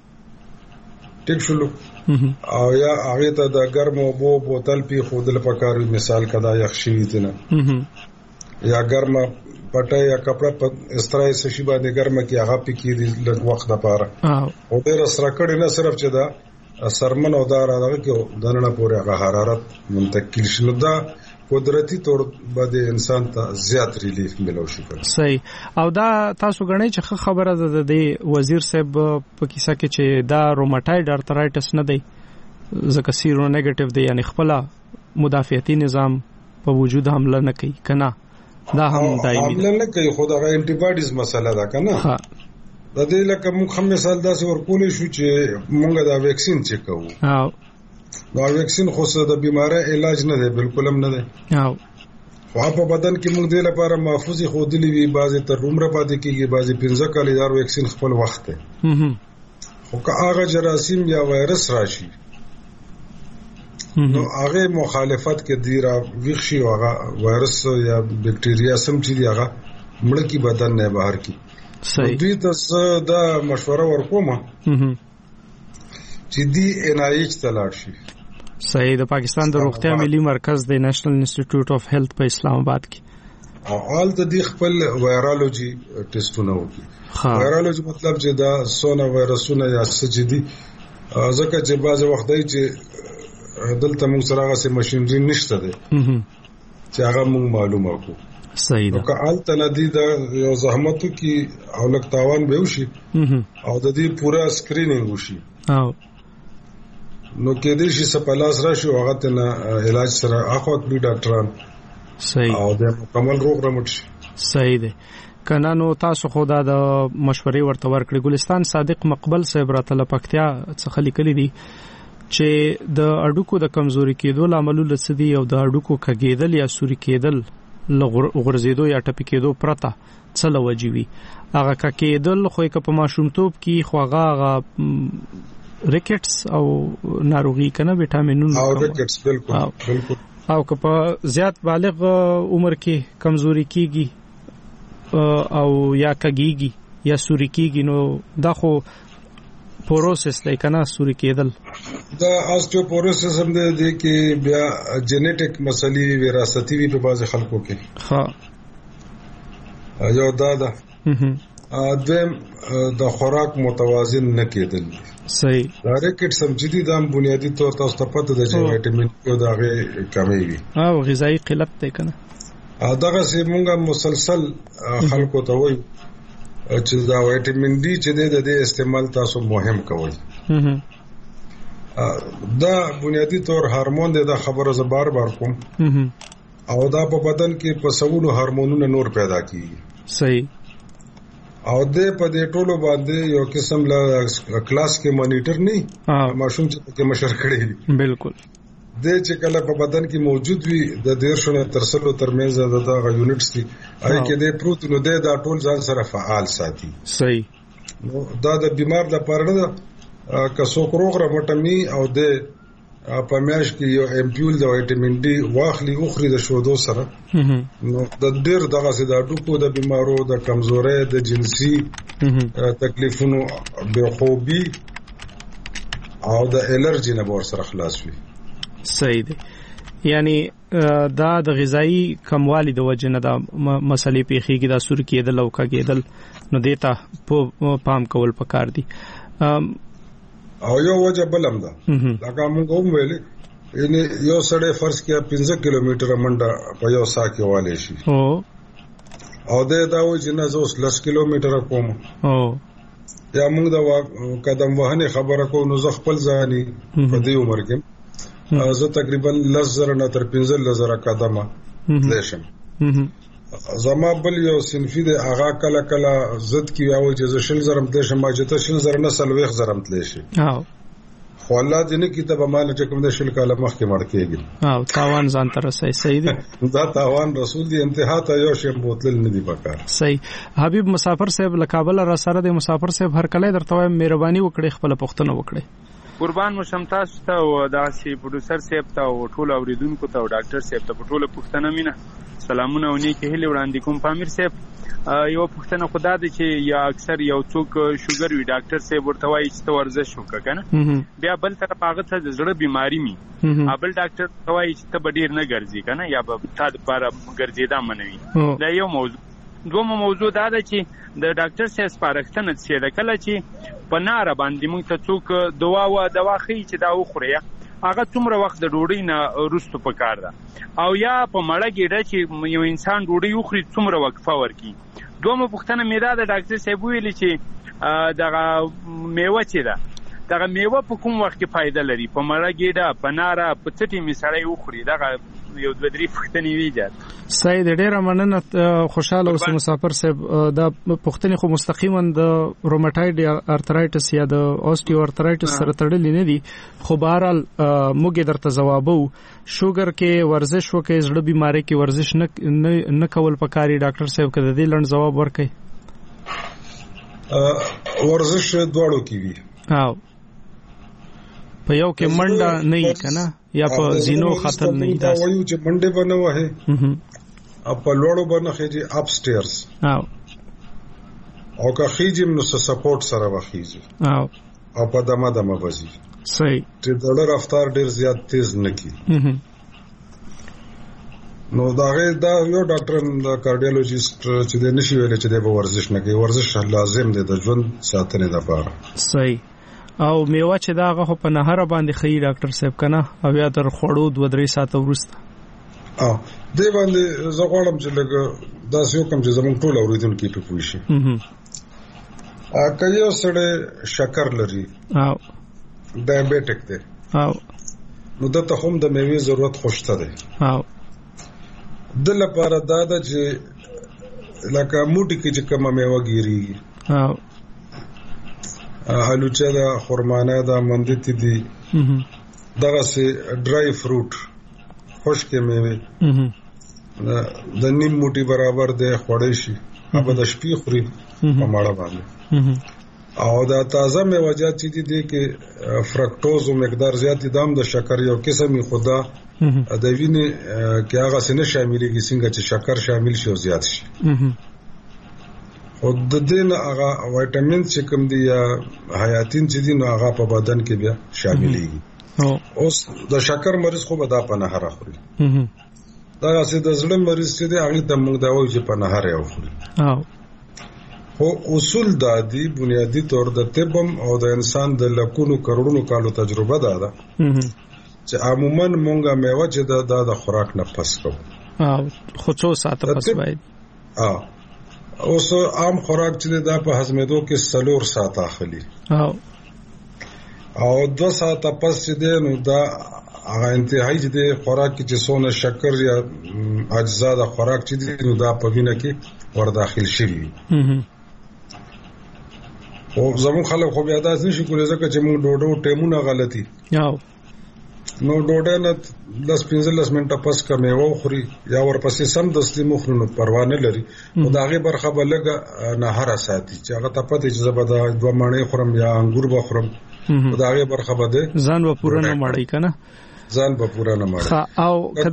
ټیک شلو او یا هغه ته د ګرم او بوتل پی خودل پکار مثال کدا یخ شي دي نه یا ګرم پټه یا کپڑا په استرای سشي باندې ګرمه کې هغه پکې دي لږ وخت لپاره او ډېر سره کړي نه صرف چې دا سرمن او دار هغه کې دنه پورې هغه حرارت منتقل شنه دا قدرتی طور باندې انسان ته زیات ریلیف ملو شي صحیح او دا تاسو غنئ چې خبره ده د وزیر صاحب په کیسه کې چې دا روماتایډ ارترایټس نه دی ځکه سیرو نیگیټیو دی یعنی خپل مدافعتي نظام په وجود حمله نه کوي کنه دا هم دایمي حمله نه کوي خو دا انټي باډیز مسله ده کنه ها د دې لکه موږ هم مثال داسې ورکولې شو چې موږ دا ویکسین چې کوو دا ویکسین خو څه د بیماری علاج نه دی بالکل هم نه دی خو په بدن کې موږ د لپاره محفوظي خو دلی وی بعضی تر عمر پاتې کېږي بعضی 15 کال دار ویکسین خپل وخت دی خو که هغه جراثیم یا وایرس راشي نو هغه مخالفت کې دی را ویښشي هغه وایرس یا بکټیریا سم چې دی هغه مړ کی بدن نه بهر کی صحیح دوی ته دا مشوره ورکومه چې دی NIH تلاړ شي صحیح د پاکستان د روغتیا ملي مرکز د نېشنل انسټیټیوټ اف هیلث په اسلام آباد کې اول د دې خپل وایرالوجي ټیسټونه وکړي وایرالوجي مطلب چې دا سونا وایرسونه یا سجدي ځکه چې بعض وخت دی چې دلته موږ سره غسه ماشينري نشته ده چې هغه موږ معلومه کو صحیح ده که آلته ندی دا یو زحمتو کې او لک تاوان به وشي او د دې پورا سکرینینګ وشي او نو کې دې شي سپلاس راشي هغه ته علاج سره اخو کړی ډاکټران صحیح او د مکمل روغ رمټ شي صحیح ده کنه نو تاسو خو دا د مشورې ورته ورکړي ګلستان صادق مقبل صاحب راته لپکتیا څخه لیکلي دي چې د اډوکو د کمزوري کېدو لامل لسدي او د اډوکو کګېدل یا سوري کېدل لغورځېدو یا ټپي کېدو پرته څه لوجوي هغه کېدل خو یک په ماشومتوب کې خو هغه ریکټس او ناروغي کنه وټامینونو او ریکټس بالکل او که په زیات بالغ عمر کې کمزوري کیږي او یا کګيږي یا سوري کیږي نو دا خو پوروسس دی کنه سوري کېدل دا آستیوپوروسس هم دی کې بیا جنیټیک مسلې وراثتي وي په بعض خلکو کې ها یو دا دویم د خوراک متوازن نه کېدل صحیح دا ریکټس هم چې دي دا بنیادی طور تاسو ته پته ده چې وټامین او دغه کمی وي او غذایی قلت دی کنه دغه سي مونږه مسلسل خلکو ته وایو چې دا وټامین ډي چې د استعمال تاسو مهم کوئ دا بنیادی طور هورمون دی دا خبره ز بار کوم او دا په بدن کې په سوونو هورمونونه نور پیدا کیږي صحیح او د په دې ټولو باندې یو قسم لا کلاس کې مانیټر نه ماشوم چې مشر کړي بالکل د چې کله په بدن کې موجود وي د 150 تر 100 ترمنځ د یونټس دي اې کې د پروتین د ټول ځان سره فعال ساتي صحیح نو دا د بیمار لپاره نه کڅو کروغ رمټمي او د په میاش کې یو امپیول د وټامین ډي واخلي اوخري د شودو سره نو د ډېر دغه سي د ډوکو د بیمارو د کمزورۍ د جنسي تکلیفونو به خوبي او د الرجی نه ور سره خلاص وي صحیح دی یعنی دا د غذایی کموالی د وجه نه د مسلې پیخيږي د سور کېدل او کېدل نو دیتا پام کول پکار دي او یو وجه بلم ده لکه موږ هم ویلې ان یو سړی فرض کیا 15 کیلومتر منډه په یو سا کې والي شي او دا و چې نه زوس 10 کیلومتر کوم یا موږ دا قدم وهنه خبره کو نو ز خپل ځاني په دې عمر کې زه تقریبا 10,000 نه تر 15,000 قدمه لشم زما بل یو صنفي د اغا کله کله زد کی او چې زشل زرم تل شم چې تشل زر نه سلويخ زرم تل شي خو الله دې نه کتاب مال چې کوم د شل کاله مخ کې مړ کېږي تاوان ځان تر صحیح دی دا تاوان رسول دی انتها ته یو شی بوتل نه دی پکار صحیح حبیب مسافر صاحب لکابل را سره د مسافر صاحب هر کله درته مهرباني وکړي خپل پښتنه وکړي قربان مشم تاسو ته او داسې پروډوسر صاحب ته او ټول اوریدونکو ته او ډاکټر صاحب ته ټول پښتنه مینه سلامونه او نیکی هیله وړاندې کوم پامیر صاحب یو پښتنه خدا دې چې یا اکثر یو څوک شوګر وی ډاکټر صاحب ورته وایي چې ورزش وکړه کنه بیا بل طرف هغه ته د زړه بیماری می بل ډاکټر وایي چې ته ډیر نه ګرځي کنه یا به تا لپاره ګرځیدا منوي دا یو موضوع دومره موضوع دا ده چې د ډاکټر صاحب سپارښتنه چې د کله چې په ناره باندې موږ ته څوک دوا خي چې دا وخوري هغه څومره وخت د ډوډۍ نه وروسته پکار ده او یا په مړه ګډه چې یو انسان ډوډۍ وخوري څومره وقفه ورکي دومره پښتنه میدا د ډاکټر صاحب ویلي چې دغه میوه چې ده دغه میوه په کوم وخت کې فائدہ لري په مړه ګډه په ناره په څټي میسړی وخوري دغه یو د درې پښتنې ویجات سید ډېر مننه خوشاله اوس مسافر صاحب دا پښتنې خو مستقیما د روماتایډ ارترایټس یا د اوستیو ارترایټس سره تړلې نه دي خو بهرحال موږ درته جوابو شوګر کې ورزش وکړي زړه بیماری کې ورزش نه کول پکاري ډاکټر صاحب کده دې لړ جواب ورکړي ورزش دواړو کې وي په یو کې منډه نه یې کنه یا په زینو خطر نه یې تاسو وایو چې منډه بنه وه په لوړو بنه خېږي اپ سټیرز او که خېږي نو سپورټ سره وخېږي او په دمه وځي صحیح چې د رفتار ډیر زیات تیز نه کی نو دا یو ډاکټر د کارډیولوژیست چې د نشي ویل چې د ورزش نه کوي ورزش لازم دی د ژوند ساتنې لپاره صحیح او میوه چې داغه په نهر باندې خي ډاکټر صاحب کنه او یا تر خوړو 2-3 ساعت ورسته دې باندې زه غواړم چې لږ داسې وکم چې زموږ ټول اوریدونکو په پوه شي کله سره شکر لري ډایابټیک دی نو دته هم د میوې ضرورت خوشته دی د لپاره دا د چې لکه موټی کې چې کومه میوه ګیری الوچه دا خرمانه دا مندتی دي دغه سي ډرای فروټ خشک میوه د نیم موټي برابر د خوړې شي په د شپې خوري په ماړه باندې او دا تازه میوجات چې دي کې فرکټوز او مقدار زیات دي د شکر یو قسمي خدا د وینې کې هغه څه نه شاملېږي څنګه چې شکر شامل شي او زیات شي او د دې نه هغه وایټامین چې کوم دي یا حیاتین چې دي نو هغه په بدن کې بیا شاملېږي اوس د شکر مریض خو به دا په نهر خوري دا چې د زړه مریض چې دی هغه د موږ دا وایي چې په نهر یې خوري خو اصول دا دي بنیادی طور د طبم او د انسان د لکونو کروڑونو کالو تجربه ده چې عموما مونږه میوه چې د خوراک نه پس کوو خو څو ساعته پس باید اوس عام خوراک چې دا په هضمېدو کې 4 ساعته اخلي او 2 ساعته پس چې دی نو دا هغه انتهایی چې د خوراک کې چې څونه شکر یا اجزا د خوراک چې دی نو دا په وینه کې ور داخل شي او زمون خلک خو بیا داس نشي کولای ځکه چې موږ ډوډو ټیمونه غلطي نو ډوډه نه 10-15 منټه پس کمه و خوري یا ورپسې سم دستي مخونو پروا نه لري او داغه برخه بلګه نه هر ساتي چې هغه ته پته چې زبده 2 مڼې خورم یا انګور به خورم او داغه برخه بده ځان و پوره نه مړی کنه ځان به پوره نه مړی او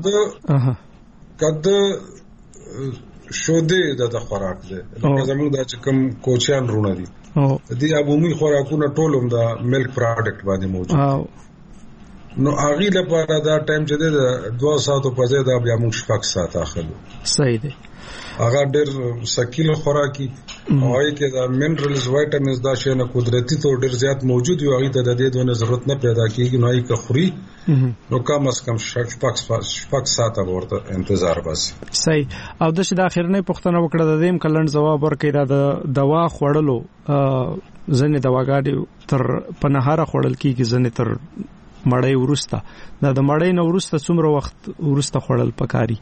کده شوده د خوراک ده لکه زموږ د چکم کوچیان رونه دي دي عمومي خوراکونه ټول هم د ملک پروډکټ باندې موجود نو هغه لپاره دا ټایم چې د 2 ساعتو په ځای دا بیا موږ 6 ساعت اخلو صحیح دی هغه ډېر سکیل خوراکي او هغه کې دا منرالز وایټامینز دا شی نه قدرتي تو ډېر زیات موجود وي هغه ته د دې دونه ضرورت نه پیدا کیږي نو هغه خوري نو کم از کم 6 ساعت ورته انتظار باسي صحیح او د شي د اخرنۍ پوښتنه وکړه د دې کلن جواب ورکړي دا د دوا خوړلو ځنې دواګانې تر پنهاره خوړل کیږي ځنې تر مړی ورسته دا د مړی نه ورسته څومره وخت ورسته خوړل پکاري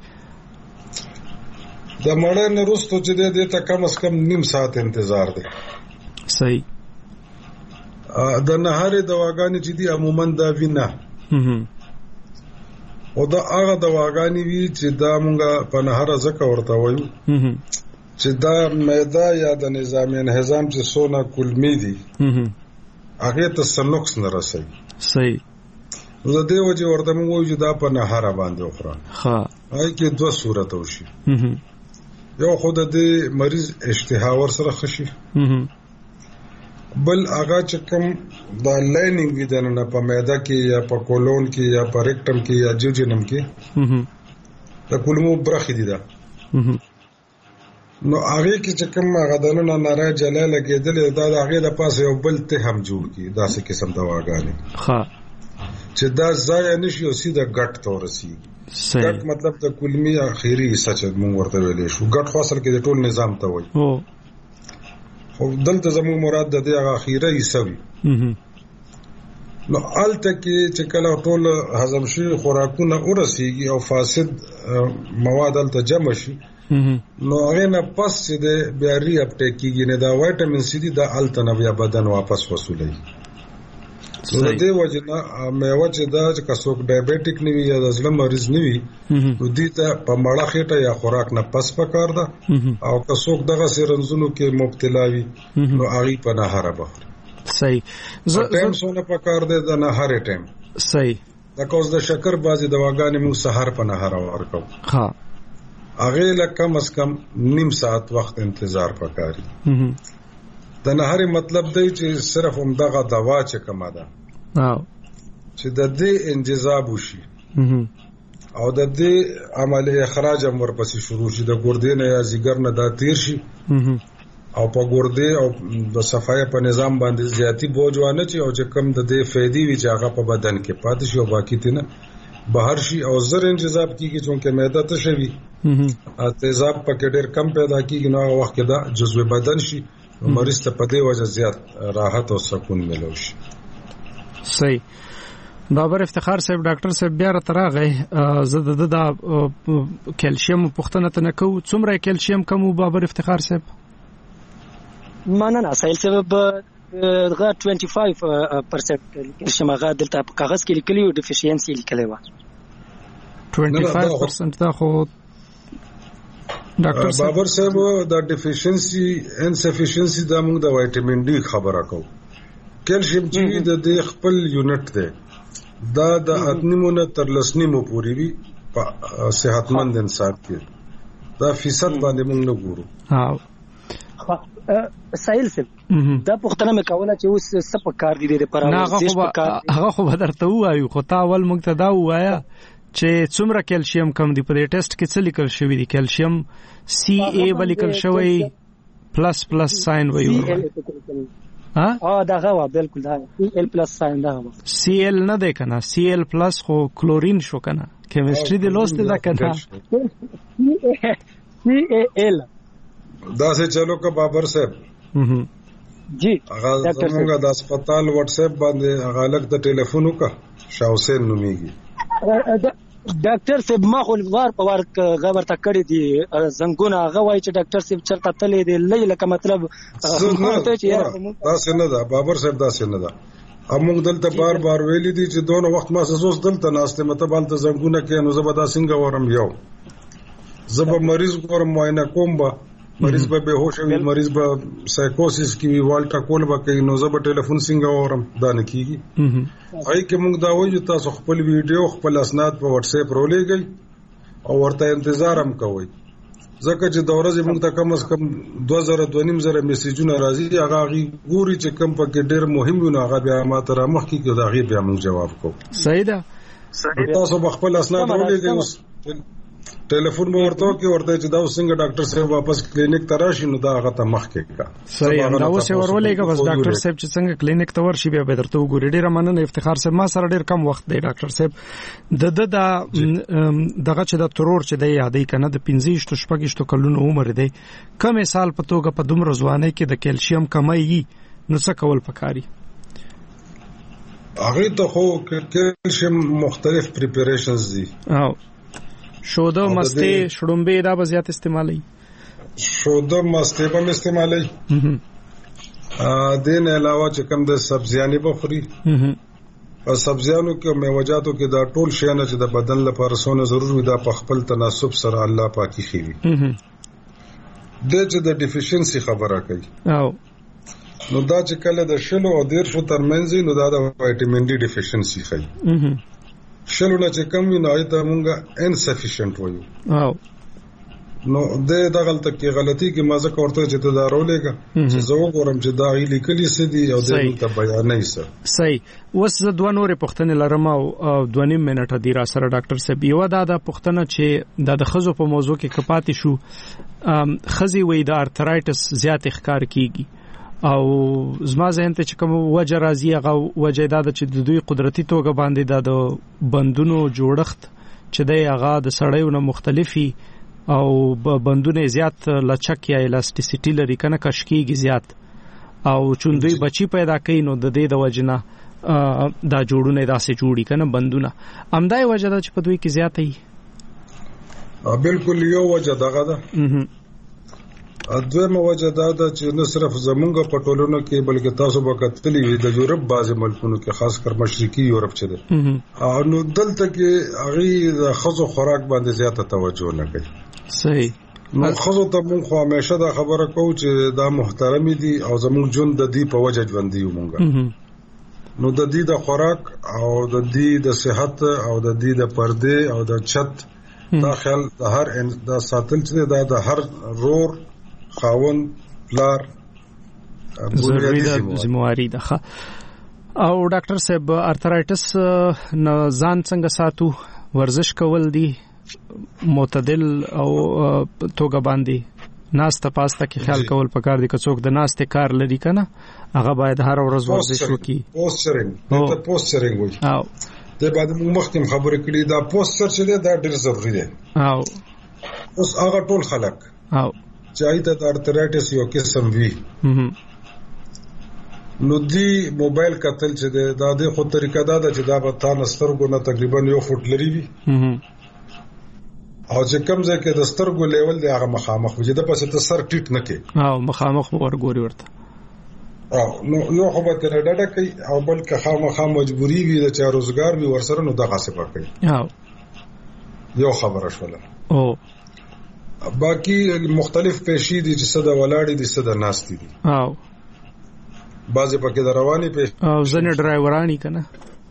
د مړی نه ورسته چې د ته کم از کم نیم ساعت انتظار دی صحیح د نهاري دواګانې چې دي عموما دا وینا او دا هغه دواګانې وی چې دا مونږه په نهاره زکه ورته وایو چې دا معده یا د نظام انهضام چې سونه کلمی دي هغه ته سنوکس نه رسي صحیح نو د دې وجه ورته موږ وایو چې دا په نهاره باندې وخوره ها هغه کې 2 صورت وشي یو خود د مریض اشتها ور سره خشي بل هغه چې کوم دا لاینینګ وي دنه په معده کې یا په کولون کې یا په ریکټم کې یا جوجینم کې د کولمو برخې دي دا نو هغه کې چې کوم هغه دنه ناره جلاله کېدل دا هغه د پاسه یو بل ته هم جوړ کی دا څه قسم دواګانې ها چې دا ځای نشي او سیده ګټ تورسي ګټ مطلب د کلمي اخیری حصہ چې موږ ورته ویلې شو ګټ خاصل کې د ټول نظام ته وایي خو دلته زموږ مراد د دې اخیری حصہ وي نو الته کې چې کله ټول هضم شي خوراکونه ورسیږي او فاسد مواد الته جمع شي نو هغه نه پس چې د بیا ری اپټیک کېږي نه دا وایټامین سی دی د الته نه بیا بدن واپس وصولوي نو د دې وجنه میوه چې دا چې کڅوک ډایابټیک نیوي یا د زړه مریض نیوي نو دې ته په مړه خېټه یا خوراک نه پس پکار ده او کڅوک دغه سرنزونو کې مبتلا وي نو هغه په نهاره بخوري صحیح ټایم سونه پکار ده د نهاره ټایم صحیح دا کوز د شکر بازي دواګانې موږ سحر په نهاره ورکو ها هغه لکه کم از کم نیم ساعت وخت انتظار پکاري د نهاري مطلب دی چې صرف هم دغه دوا چې کومه ده چې د دې انجذاب وشي او د دې عمل اخراج هم ورپسې شروع شي د ګردې نه یا ځیګر نه دا تیر شي او په ګردې او د صفای په نظام باندې زیاتی بوج وانه چې او چې کم د دې فائدې وی چې هغه په بدن کې پاتې شي او باقی تنه بهر شي او زر انجذاب کیږي چې معده ته شوي تیزاب پکې ډېر کم پیدا کیږي نو هغه وخت دا جزو بدن شي مریض ته په دې وجه زیات راحت او سکون ملو شي صحیح بابر افتخار صاحب ډاکټر صاحب بیا راغی زه د کیلشیم پوښتنه نه کوم څومره کیلشیم کم بابر افتخار صاحب مننه سایل صاحب غا 25% کیلشیم غا دلته په کاغذ کې لیکلی او ډیفیشنسي لیکلی و 25% دا خو ډاکټر بابر صاحب دا ډیفیشنسي انسفیشنسي دا موږ د وایټامین ډي خبره کوو. کیلشیم چې د خپل یونټ دی دا د 8.5 تر 10.5 پورې وي په صحتمند انسان کې، دا فیصد باندې موږ نه ګورو. سایل سم دا پښتنه مې کوله چې اوس څه په کار دي د پرورزش په کار هغه خو بدرته وایو، خو تا اول موږ ته دا وایا چې څومره کیلشیم کم دی په دې ټیسټ کې څه لیکل شوی دی؟ کیلشیم سی ای بلیکل شوی پلس پلس ساين وایو. دا غوا بالکل دا سی ال پلس ساين دا غوا سی ال نه دی کنه، سی ال پلس خو کلورین شو کنه، کیمستري دی لوست دا کنه سی ای ال دا سے چلو کا بابر صاحب جی هغه زموږه د هسپتال واتس اپ باندې هغه لک د ټلیفون وکا شاه حسین نوميږي. ډاکټر صاحب ما خو وار په وار غبر تا کړی دي زنګونه، هغه وایي چې ډاکټر صاحب چرته تلې دي لې لکه مطلب ته چې دا څنګه ده بابر صاحب، دا څنګه ده موږ دلته بار بار ویلي دي چې دونه وخت ما سوس دلته ناشته متبال ته زنګونه کې نو زبدا څنګه ورم یو زب مریض ګورم معاینه کوم با مریض به بهوش وي، مریض به سایکوسس کی وی والټا کول به کوي نو زب ټلیفون څنګه ورم دا نه کیږي. هاي کې موږ دا وایو تاسو خپل ویډیو خپل اسناد په واتس اپ رولېږئ او ورته انتظار هم کوئ، ځکه چې د ورځې موږ ته کم از کم 2000 میسیجونه راځي، هغه ګوري چې کم پکې ډېر مهم وي نو هغه بیا ماته را مخ کې دا غي بیا موږ جواب کوو. صحیح ده، تاسو خپل اسناد رولېږئ، اوس ټلیفون مو ورته کې ورته چې دا څنګه ډاکټر صاحب واپس کلینیک ته راشي نو دا هغه ته مخ کې کا. صحیح دا اوس ورولېګه بس ډاکټر صاحب چې څنګه کلینیک ته ورشي بیا به درته وګوري. ډیره مننه افتخار صاحب، ما سره ډیر کم وخت دی ډاکټر صاحب. دغه چې د ترور چې دی یادې کنه د 15-16 کلونو عمر دی، کم سال په توګه په دومره ځوانۍ کې د کیلشیم کمای نو څه کول پکاري؟ هغه ته خو کیلشیم مختلف پریپریشنز دي. شوده مسته شړومبه دا به زیات استعمالي، شوده مسته به استعمالي. دین علاوه چې کوم د سبزیانې بخوري، او سبزیانو کې میوه‌جاتو کې دا ټول شیانه چې د بدن لپاره سونه ضروري دا په خپل تناسب سره الله پاکي خيوي. د چې د ډیفیشنسي خبره کوي نو دا چې کله د شلو او 1.5 ترمنځ نو دا د وایټامین ډي ډیفیشنسي کوي. شلو نه چې کم وي نو ایته مونږه انسفیشنت وایو. نو د دغلطه کې غلطي کې مازه کوړته چې ته دا رولېګا چې زه وګورم چې دا غیلي کلی سدي او د ته بیان نه سر. صحیح. اوس زه دوه نورې پوښتنې لرم او 2.5 منټه دی را سره ډاکټر صاحب. یو دا پوښتنه چې د خزو په موضوع کې کپاتې شو، خزي وې د ارترایټس زیات ښکار کیږي او زما ذهن ته چې کوم وجه راځي هغه وجه دا چې د دوی قدرتي توګه باندې د بندونو جوړښت چې دی هغه د سړیو نه مختلفي او بندونه زیات لچک یا الاستیسیټي لري کنه کشکیږي زیات او چوندوی بچی پیدا کوي نو د دې د وجنه دا جوړونه داسې جوړی کنه بندونه امدای وجه دا چې په دوی کې زیاتې. بالکل یو وجه دغه ده. دویمه وجه دا ده چې نه صرف زمونږ په ټولنو کې بلکې تاسو به کتلی وي د یورپ بعضی ملکونو کې خاص کر مشرقي یورپ چې ده نو دلته کې هغه د خزو خوراک باندې زیاته توجه نه کوي. صحیح. نو خزو ته مونږ خو همیشه دا خبره کوو چې دا محترمي دي او زمونږ جون د دې په وجه ژوند دی مونږ نو د دې د خوراک او د دې د صحت او د دې د پردې او د چت دا خیال د هر د ساتل چې دا د هر رور خاون پلار ضروري ده ذمہواری ده. او ډاکټر صاحب ارترایټس نه ځان څنګه ساتو؟ ورزش کول دي معتدل او توګه باندې ناسته پاسته کې خیال کول پکار دي که څوک د ناسته کار لري کنه هغه باید هر ورځ ورزش وکړي. پوسچرینګ وایي او د بعد مخکې خبرې کړې دا پوسچر چې دا ډېر ضروری دی. اوس هغه ټول خلک چاہیے د ارترایټس یو قسم وی نو دی موبایل کتل چې دا د خو طریقه دا چې دا به تا نسترګو نه تقریبا 1 فوټ لري وي او چې کوم ځای کې د سترګو لیول دی هغه مخامخ وي د پسې ته سر ټیټ نه کې او مخامخ ورګوري ورته نو یو خو به تر ډډه کوي او بل که خامخا مجبوری وي د چا روزګار وي ورسره نو دغه څه کوي. یو خبره شوله. باقي مختلف پیشي دي چې صدا ولاړې دي صدا ناشتي دي او بعضې پکې د رواني پیشي او ځنې ډرایورانی کنه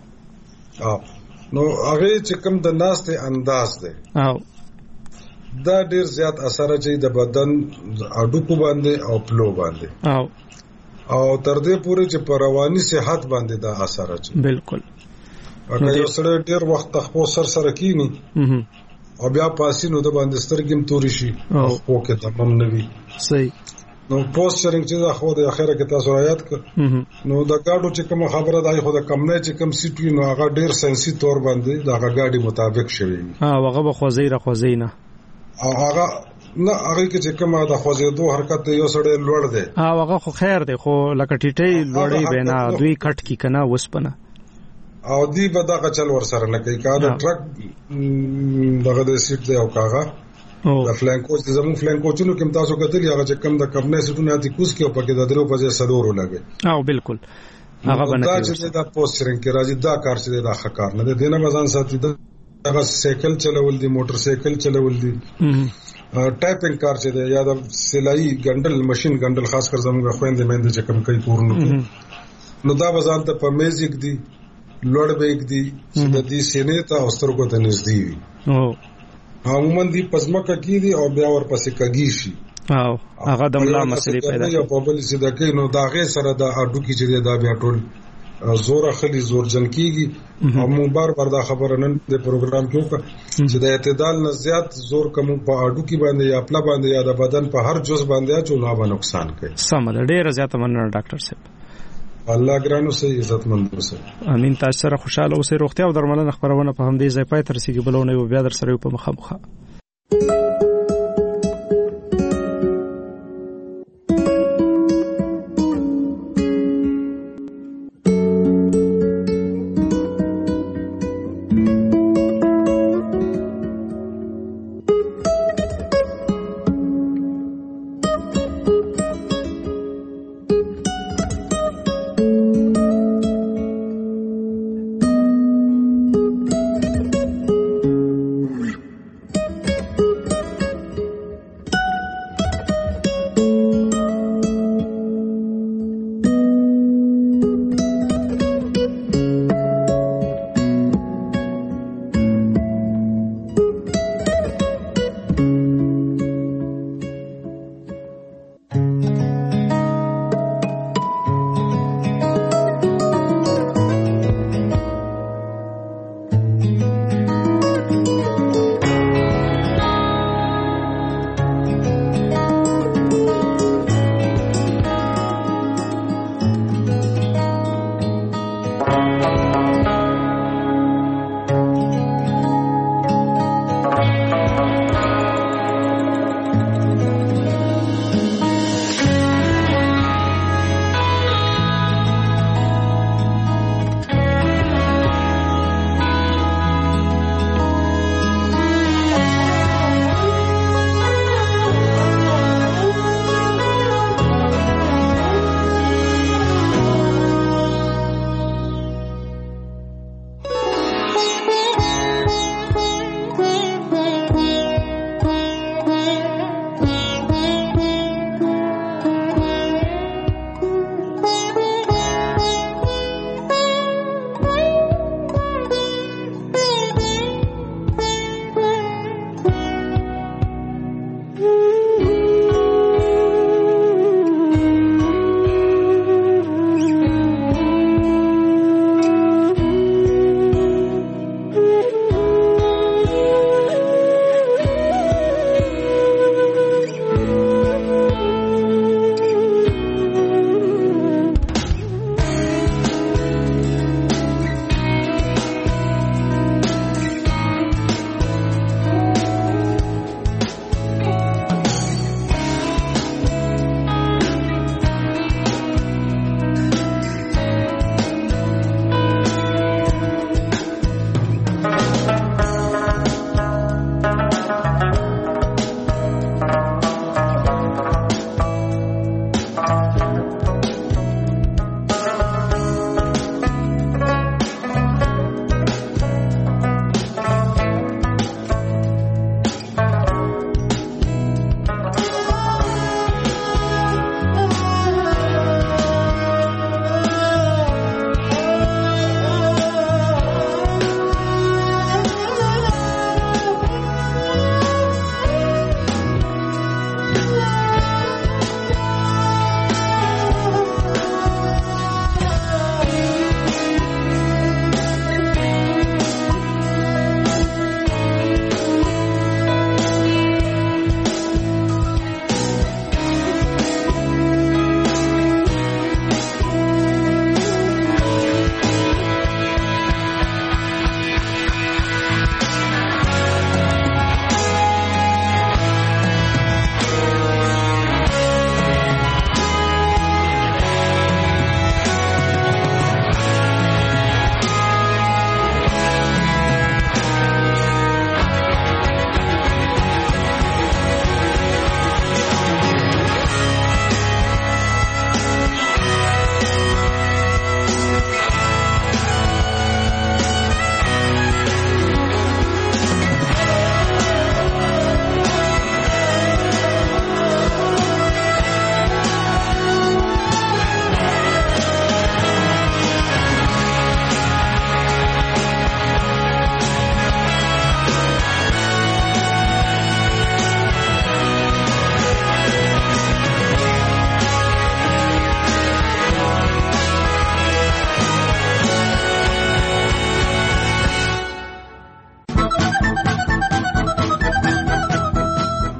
نو هغه چې کوم د ناشته انداز دی او دا ډیر زیات اثر کوي د بدن اډوکو باندې او پلو باندې او تر دې پورې چې پر رواني صحت باندې دا اثر کوي بالکل اګه یو سره ډیر وخت تخپو سره کینی او بیا پاسینو د باندې سترګم توري شي او کې تمام نوي صحیح نو پوسچرینګ چې دا خو د اخره کې تاسو رايات ک نو دا گاډو چې کوم خبره دای خو د کم نه چې کوم سیټ وی نو هغه ډیر سنسي تور باندې دا گاډي مطابق شوی هغه به خوځینه او هغه نه هغه کې چې کومه د خوځېدو حرکت یو سړی لوړ دی هغه خو خیر دی خو لکه ټیټي لوړی بنا دوی کټ کی کنه وسپنه او دی به دا چل ور سره نه کوي کا دا ټرک دغه د سیټ دی او کاغه د فلانکو چې زمون فلانکوچونو کې تاسو کتلی هغه چې کم د کمنه سټونه دي کوس کې په کې د درو په ځای سلورو لګي او بالکل هغه باندې دا چې دا پوسټرینګ کې راځي دا کار چې دا خکار نه دی دینه مزان ساتي دا سایکل چلول دي موټر سایکل چلول دي ټایپینګ کار چې دی یا د سلای ګندل ماشين ګندل خاص کر زموږ خويندې مېندې چې کم کوي پورنو نو دا بزان ته په میوزیک دی لوړ بیگ دی چې د دې سینې ته اوسترګو ته نږدې وي عموما دی پزماکه کی دی او بیا ور پسې کګی شي او هغه د ملا مسلې پیدا کوي په بل څه د کې نو دا غي سره د اډو کی چې دا بیا ټول زور اخلي زور جن کیږي او مو بار دا خبره نن د پروګرام کې وکړه چې د اعتدال نه زیات زور کوم په اډو کې باندې یا خپل باندې یا د بدن په هر جز باندې چې نو به نقصان کوي سم ده ډیر زیات مننه ډاکټر صاحب الله ګرانو سي عزت مند اوسه امين تاسو سره خوشاله اوسئ روغتیا او درملنه خبرونه په همدې ځای پای تر رسیدي بلونه بیا در سره په مخه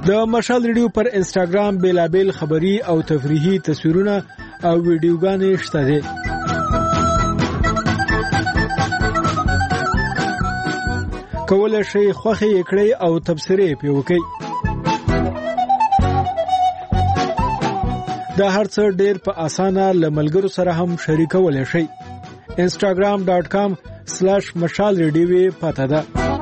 د مشال ریډیو پر انسټاګرام بیلابل خبری او تفریحي تصویرونه او ویډیوګانې شته دي. کولای شئ خوښي کړئ او تبصرې پې وکړئ. دا هر څه ډېر په اسانه له ملګرو سره هم شریکولی شئ. instagram.com/mashalradio پته ده.